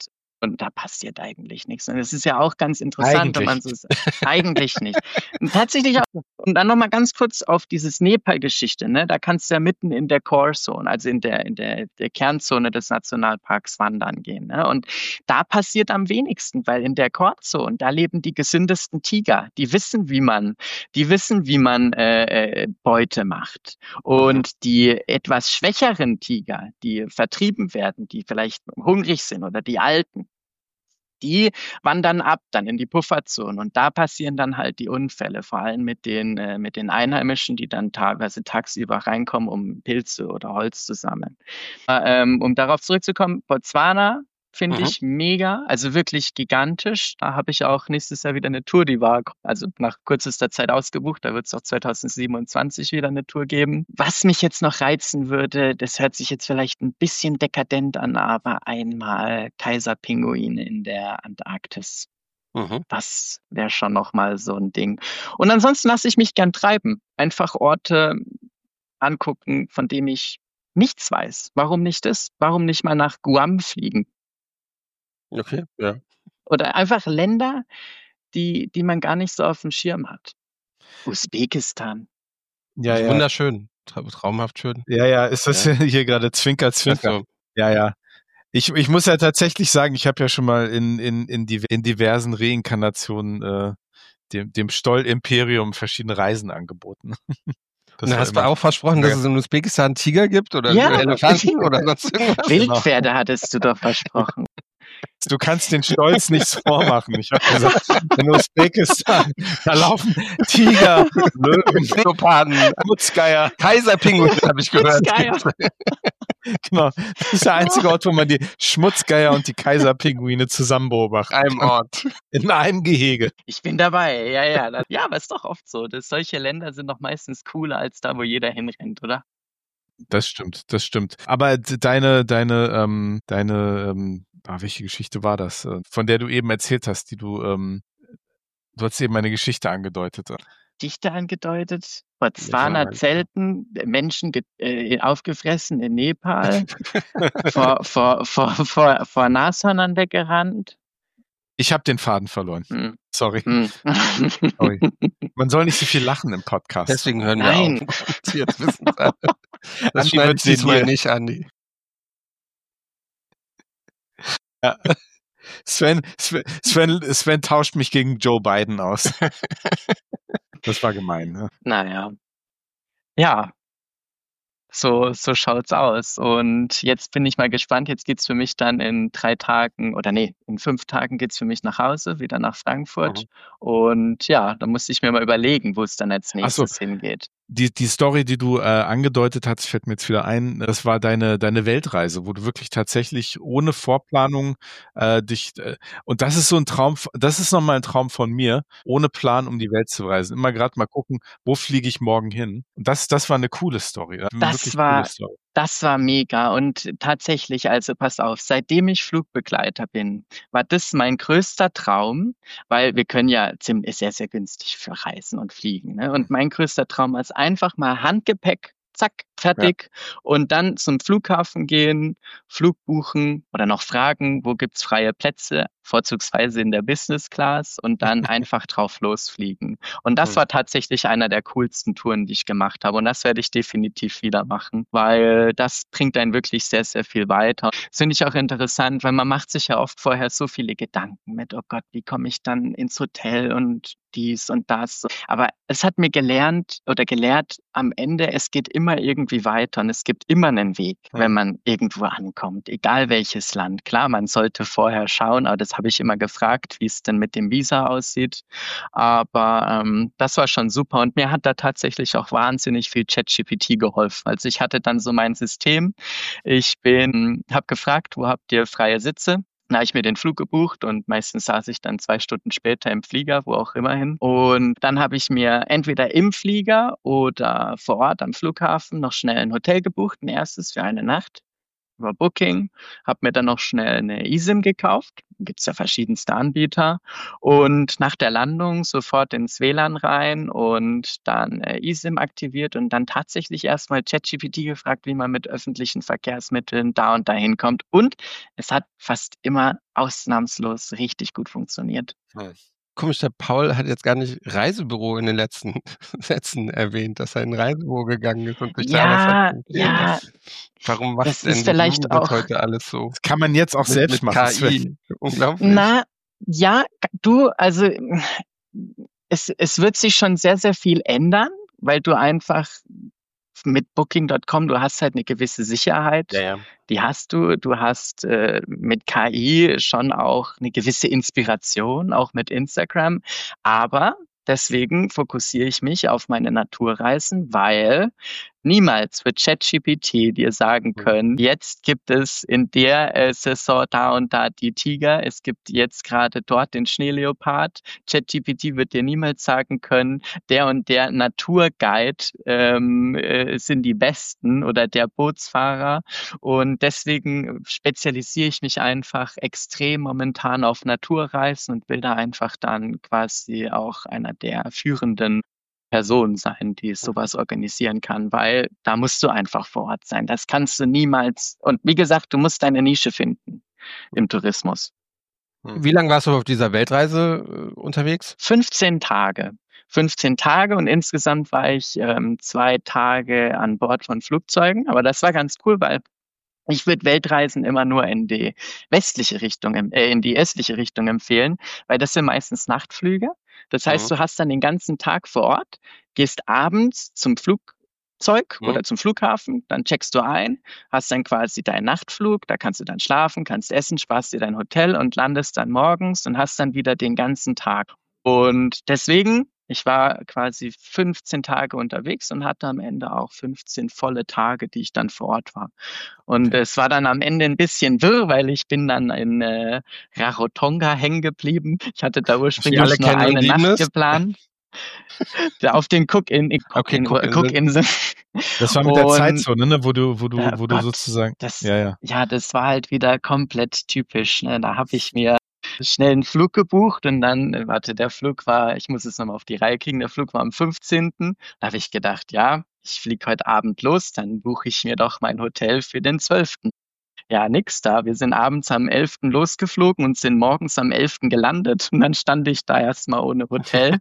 und da passiert eigentlich nichts. Und das ist ja auch ganz interessant, wenn man so sagt. Eigentlich nicht. Und tatsächlich auch. Und dann nochmal ganz kurz auf dieses Nepal-Geschichte, ne? Da kannst du ja mitten in der Core-Zone, also in der, in der, der Kernzone des Nationalparks wandern gehen, ne? Und da passiert am wenigsten, weil in der Core-Zone, da leben die gesündesten Tiger. Die wissen, wie man, die wissen, wie man äh, Beute macht. Und die etwas schwächeren Tiger, die vertrieben werden, die vielleicht hungrig sind oder die Alten, die wandern ab dann in die Pufferzone und da passieren dann halt die Unfälle, vor allem mit den, äh, mit den Einheimischen, die dann teilweise tagsüber reinkommen, um Pilze oder Holz zu sammeln. Äh, ähm, um darauf zurückzukommen, Botswana finde Mhm. ich mega, also wirklich gigantisch. Da habe ich auch nächstes Jahr wieder eine Tour, die war also nach kürzester Zeit ausgebucht. Da wird es auch zwanzig siebenundzwanzig wieder eine Tour geben. Was mich jetzt noch reizen würde, das hört sich jetzt vielleicht ein bisschen dekadent an, aber einmal Kaiserpinguine in der Antarktis. Mhm. Das wäre schon nochmal so ein Ding. Und ansonsten lasse ich mich gern treiben. Einfach Orte angucken, von denen ich nichts weiß. Warum nicht das? Warum nicht mal nach Guam fliegen? Okay, ja. Oder einfach Länder, die, die man gar nicht so auf dem Schirm hat. Usbekistan. Ja, ja. Wunderschön. Tra traumhaft schön. Ja, ja, ist das Ja. hier gerade Zwinker, Zwinker. Also, Ja, ja. Ich, ich muss ja tatsächlich sagen, ich habe ja schon mal in, in, in, die, in diversen Reinkarnationen äh, dem, dem Stoll-Imperium verschiedene Reisen angeboten. Das na, war hast du immer- auch versprochen, dass es in Usbekistan Tiger gibt oder Ja. Elefanten oder sonst irgendwas? Wildpferde hattest du doch versprochen. Du kannst den Stolz nichts vormachen. Ich habe gesagt, in Usbekistan, da laufen Tiger, Löwen, Leoparden, Mutzgeier. Kaiserpinguine habe ich gehört. Geier. Genau. Das ist der einzige Ort, wo man die Schmutzgeier und die Kaiserpinguine zusammen beobachtet. Einem Ort. In einem Gehege. Ich bin dabei, ja, ja. Das, ja, aber ist doch oft so. Dass solche Länder sind doch meistens cooler als da, wo jeder hinrennt, oder? Das stimmt, das stimmt. Aber d- deine, deine, ähm, deine, ähm, ah, welche Geschichte war das, äh, von der du eben erzählt hast, die du, ähm, du hast eben eine Geschichte angedeutet. Dichte angedeutet. Botswana Ja, Zelten, Menschen ge- äh, aufgefressen in Nepal, vor, vor, vor, vor, vor Nashörnern weggerannt. Ich habe den Faden verloren. Hm. Sorry. Hm. Sorry. Man soll nicht so viel lachen im Podcast. Deswegen hören wir Nein. auf. Jetzt wissen alle. Das Andi schneide wird ich diesmal senil. nicht, Andi. Ja. Sven, Sven, Sven, Sven tauscht mich gegen Joe Biden aus. Das war gemein. Ne? Naja. Ja. So, so schaut's aus. Und jetzt bin ich mal gespannt. Jetzt geht's für mich dann in drei Tagen oder nee, in fünf Tagen geht's für mich nach Hause, wieder nach Frankfurt. Mhm. Und ja, da muss ich mir mal überlegen, wo es dann als Ach so. nächstes hingeht. Die, die Story, die du äh, angedeutet hast, fällt mir jetzt wieder ein, das war deine, deine Weltreise, wo du wirklich tatsächlich ohne Vorplanung äh, dich, äh, und das ist so ein Traum, das ist nochmal ein Traum von mir, ohne Plan um die Welt zu reisen. Immer gerade mal gucken, wo fliege ich morgen hin. Und das, das war eine coole Story. Eine Das wirklich war- coole Story. Das war mega und tatsächlich, also pass auf, seitdem ich Flugbegleiter bin, war das mein größter Traum, weil wir können ja ziemlich sehr, sehr günstig für Reisen und Fliegen. Ne? Und mein größter Traum ist einfach mal Handgepäck, zack, fertig und dann zum Flughafen gehen, Flug buchen oder noch fragen, wo gibt's freie Plätze, vorzugsweise in der Business Class und dann einfach drauf losfliegen. Und das Cool. war tatsächlich einer der coolsten Touren, die ich gemacht habe. Und das werde ich definitiv wieder machen, weil das bringt einen wirklich sehr, sehr viel weiter. Das finde ich auch interessant, weil man macht sich ja oft vorher so viele Gedanken mit, oh Gott, wie komme ich dann ins Hotel und dies und das. Aber es hat mir gelernt oder gelehrt, am Ende, es geht immer irgendwie weiter und es gibt immer einen Weg, Ja. wenn man irgendwo ankommt, egal welches Land. Klar, man sollte vorher schauen, aber das habe ich immer gefragt, wie es denn mit dem Visa aussieht. Aber ähm, das war schon super und mir hat da tatsächlich auch wahnsinnig viel ChatGPT geholfen. Also ich hatte dann so mein System. Ich bin, habe gefragt, wo habt ihr freie Sitze? Dann habe ich mir den Flug gebucht und meistens saß ich dann zwei Stunden später im Flieger, wo auch immer hin. Und dann habe ich mir entweder im Flieger oder vor Ort am Flughafen noch schnell ein Hotel gebucht, ein erstes für eine Nacht. über Booking, habe mir dann noch schnell eine eSIM gekauft. Gibt's ja verschiedenste Anbieter. Und nach der Landung sofort ins W L A N rein und dann äh, eSIM aktiviert und dann tatsächlich erstmal ChatGPT gefragt, wie man mit öffentlichen Verkehrsmitteln da und dahin kommt. Und es hat fast immer ausnahmslos richtig gut funktioniert. Komisch, der Paul hat jetzt gar nicht Reisebüro in den letzten Sätzen erwähnt, dass er in ein Reisebüro gegangen ist und sich da was Ja, hat empfehlen ja, lassen. Warum macht das denn ist vielleicht du das auch, heute alles so Das kann man jetzt auch mit, selbst mit machen. K Sven. I? Unglaublich. na, ja, du, also es, es wird sich schon sehr, sehr viel ändern, weil du einfach mit Booking Punkt com, du hast halt eine gewisse Sicherheit. Ja, ja. Die hast du. Du hast äh, mit K I schon auch eine gewisse Inspiration, auch mit Instagram. Aber deswegen fokussiere ich mich auf meine Naturreisen, weil niemals wird ChatGPT dir sagen können, jetzt gibt es in der äh, Saison da und da die Tiger, es gibt jetzt gerade dort den Schneeleopard. ChatGPT wird dir niemals sagen können, der und der Naturguide ähm, äh, sind die besten oder der Bootsfahrer. Und deswegen spezialisiere ich mich einfach extrem momentan auf Naturreisen und will da einfach dann quasi auch einer der führenden Person sein, die sowas organisieren kann, weil da musst du einfach vor Ort sein. Das kannst du niemals. Und wie gesagt, du musst deine Nische finden im Tourismus. Wie lange warst du auf dieser Weltreise äh, unterwegs? fünfzehn Tage. fünfzehn Tage und insgesamt war ich ähm, zwei Tage an Bord von Flugzeugen. Aber das war ganz cool, weil ich würde Weltreisen immer nur in die westliche Richtung, äh, in die östliche Richtung empfehlen, weil das sind meistens Nachtflüge. Das heißt, Mhm. du hast dann den ganzen Tag vor Ort, gehst abends zum Flugzeug Mhm. oder zum Flughafen, dann checkst du ein, hast dann quasi deinen Nachtflug, da kannst du dann schlafen, kannst essen, sparst dir dein Hotel und landest dann morgens und hast dann wieder den ganzen Tag. Und deswegen, ich war quasi fünfzehn Tage unterwegs und hatte am Ende auch fünfzehn volle Tage, die ich dann vor Ort war. Und Okay. es war dann am Ende ein bisschen wirr, weil ich bin dann in äh, Rarotonga hängen geblieben. Ich hatte da alle ursprünglich nur kennen und eine lieben Nacht es. geplant. Da auf den Cook-In- Okay, Cook-In- Cookinseln. Cook-Inseln. Das war mit der Und Zeitzone, ne? wo du, wo du, ja, wo du Gott, sozusagen. das, Ja, ja. ja, das war halt wieder komplett typisch. Ne? Da habe ich mir schnell einen Flug gebucht und dann, äh, warte, der Flug war, ich muss es nochmal auf die Reihe kriegen, der Flug war am fünfzehnten Da habe ich gedacht, ja, ich fliege heute Abend los, dann buche ich mir doch mein Hotel für den zwölften Ja, nix da. Wir sind abends am elften losgeflogen und sind morgens am elften gelandet. Und dann stand ich da erstmal ohne Hotel.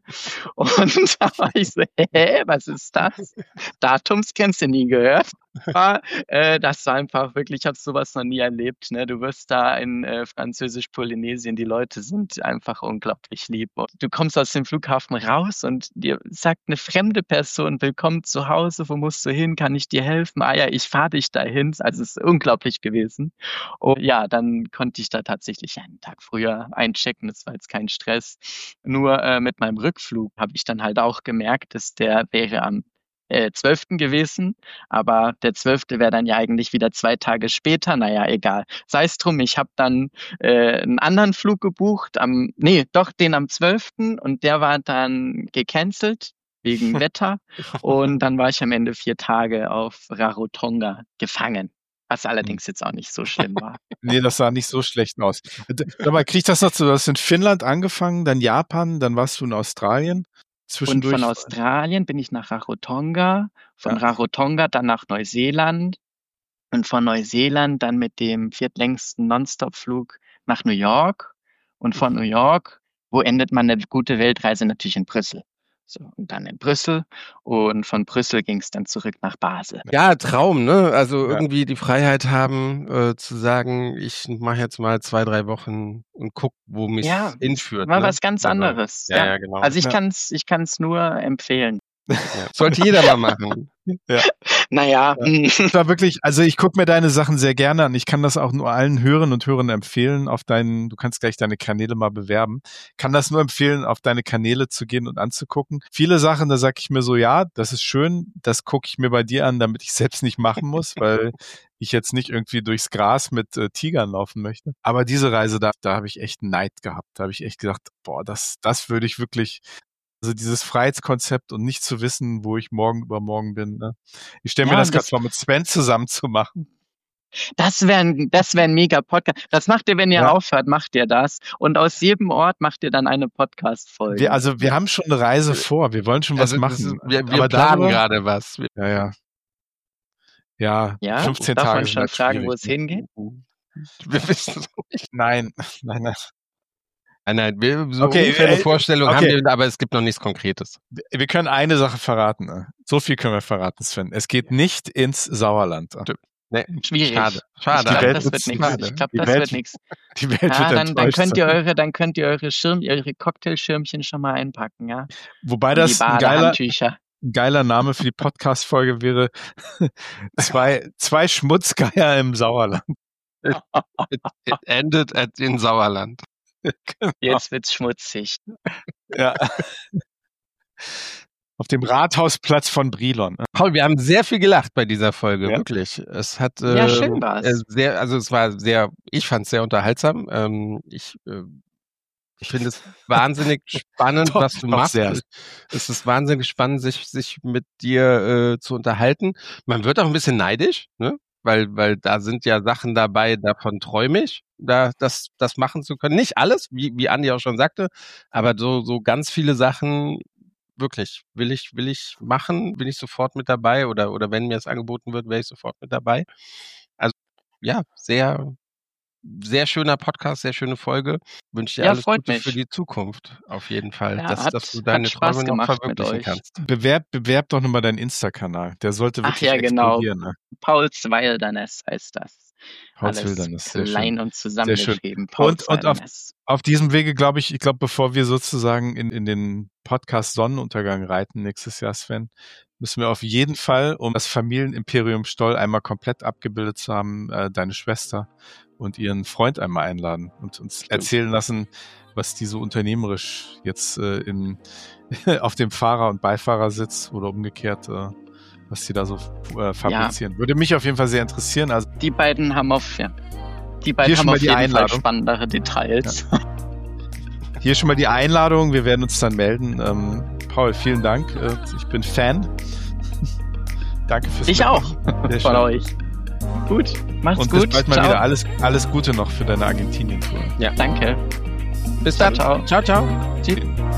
Und da war ich so, hä, was ist das? Datums kennst du nie gehört. Aber, äh, das war einfach wirklich, ich habe sowas noch nie erlebt. Ne? Du wirst da in äh, Französisch-Polynesien, die Leute sind einfach unglaublich lieb. Und du kommst aus dem Flughafen raus und dir sagt eine fremde Person, willkommen zu Hause, wo musst du hin, kann ich dir helfen? Ah ja, ich fahre dich dahin. Also es ist unglaublich gewesen. Und ja, dann konnte ich da tatsächlich einen Tag früher einchecken, das war jetzt kein Stress. Nur äh, mit meinem Rückflug habe ich dann halt auch gemerkt, dass der wäre am äh, zwölften gewesen, aber der zwölfte wäre dann ja eigentlich wieder zwei Tage später. Naja, egal. Sei es drum, ich habe dann äh, einen anderen Flug gebucht, am, nee, doch den am zwölften und der war dann gecancelt wegen Wetter und dann war ich am Ende vier Tage auf Rarotonga gefangen, was allerdings jetzt auch nicht so schlimm war. Nee, das sah nicht so schlecht aus. Aber krieg ich das noch zu? Du hast in Finnland angefangen, dann Japan, dann warst du in Australien. Und Zwischendurch. von Australien bin ich nach Rarotonga, von Ja. Rarotonga dann nach Neuseeland und von Neuseeland dann mit dem viertlängsten Nonstop-Flug nach New York und von New York, wo endet man eine gute Weltreise? Natürlich in Brüssel. So, und dann in Brüssel und von Brüssel ging es dann zurück nach Basel. Ja, Traum, ne? Also Ja. irgendwie die Freiheit haben, äh, zu sagen, ich mache jetzt mal zwei, drei Wochen und guck, wo mich Ja, hinführt. war ne? was ganz Also, anderes. Ja, Ja, ja, genau. also ich Ja. kann's, ich kann's nur empfehlen. Ja. Sollte jeder mal machen. Naja, Das war wirklich, also ich gucke mir deine Sachen sehr gerne an. Ich kann das auch nur allen Hörern und Hörern empfehlen, auf deinen, du kannst gleich deine Kanäle mal bewerben. Kann das nur empfehlen, auf deine Kanäle zu gehen und anzugucken. Viele Sachen, da sage ich mir so, ja, das ist schön, das gucke ich mir bei dir an, damit ich selbst nicht machen muss, weil ich jetzt nicht irgendwie durchs Gras mit äh, Tigern laufen möchte. Aber diese Reise, da, da habe ich echt Neid gehabt. Da habe ich echt gedacht, boah, das, das würde ich wirklich, also dieses Freiheitskonzept und nicht zu wissen, wo ich morgen übermorgen bin. Ne? Ich stelle mir Ja, das und gerade das- vor, mit Sven zusammen zu machen. Das wäre ein, das wär ein mega Podcast. Das macht ihr, wenn ihr Ja. aufhört, macht ihr das. Und aus jedem Ort macht ihr dann eine Podcast-Folge. Wir, also wir haben schon eine Reise vor, wir wollen schon was Also, das machen. ist, wir wir aber planen darüber, gerade was. Wir, ja, ja. Ja, Ja? fünfzehn Darf Tage man sind schon halt fragen, schwierig, wo es ne? hingeht? wir wissen es nicht. Nein, nein, nein. Nein, nein, wir, so Okay, ungefähr eine äh, Vorstellung okay. haben wir, aber es gibt noch nichts Konkretes. Wir können eine Sache verraten. ne? So viel können wir verraten, Sven. Es geht nicht ins Sauerland. Nee, Schwierig. schade. Ich Schade. glaube, Welt das wird wird nichts. schade. Ich glaube, Die das Welt wird nichts. Die Welt Ja, wird dann, dann enttäuscht könnt ihr sein. eure, dann könnt ihr eure Schirm, eure Cocktailschirmchen schon mal einpacken, ja. Wobei Und die das ein geiler, Badehandtücher. ein geiler Name für die Podcast-Folge wäre zwei, zwei Schmutzgeier im Sauerland. It, it ended at in Sauerland. Jetzt wird's schmutzig. Ja. Auf dem Rathausplatz von Brilon. Paul, wir haben sehr viel gelacht bei dieser Folge, Ja. wirklich. Es hat Ja, ähm, schön war's. äh, sehr, also es war sehr, ich fand es sehr unterhaltsam. Ähm, ich äh, ich finde es wahnsinnig spannend, Doch, was du doch machst. sehr. Es ist wahnsinnig spannend, sich sich mit dir äh, zu unterhalten. Man wird auch ein bisschen neidisch, ne? Weil weil da sind ja Sachen dabei, davon träume ich, da das das machen zu können. Nicht alles, wie wie Andi auch schon sagte, aber so so ganz viele Sachen. Wirklich, will ich, will ich machen, bin ich sofort mit dabei oder, oder wenn mir es angeboten wird, wäre ich sofort mit dabei. Also ja, sehr, sehr schöner Podcast, sehr schöne Folge. Wünsche dir Ja, alles freut Gute mich. für die Zukunft, auf jeden Fall, Ja, dass, hat- dass du hat deine Spaß Träume noch gemacht mit verwirklichen euch. kannst. Bewerb, bewerb doch nochmal deinen Insta-Kanal. Der sollte Ach wirklich ja, genau. explodieren. Ne? Pauls Wilderness heißt das. Pauls Alles Wilderness, sehr schön. klein und Sehr schön. zusammengeschrieben. Pauls Und- und auf- Wilderness. Auf diesem Wege, glaube ich, ich glaube, bevor wir sozusagen in, in den Podcast Sonnenuntergang reiten nächstes Jahr, Sven, müssen wir auf jeden Fall, um das Familienimperium Stoll einmal komplett abgebildet zu haben, äh, deine Schwester und ihren Freund einmal einladen und uns Stimmt. erzählen lassen, was die so unternehmerisch jetzt äh, in, auf dem Fahrer- und Beifahrersitz oder umgekehrt, äh, was die da so äh, fabrizieren. Würde mich auf jeden Fall sehr interessieren. Also Die beiden haben auf, ja. Die Hier beiden schon haben mal auf die jeden Fall Einladung. spannendere Details. hier schon mal die Einladung. Wir werden uns dann melden. Ähm, Paul, vielen Dank. Äh, ich bin Fan. Danke fürs Ich auch. Mitmachen. Sehr Von schön. euch. Gut. Macht's Und gut. bis bald mal Ciao. wieder. Alles, alles Gute noch für deine Argentinien-Tour. Danke. Bis Ciao, dann. ciao. Ciao, ciao. Tschüss.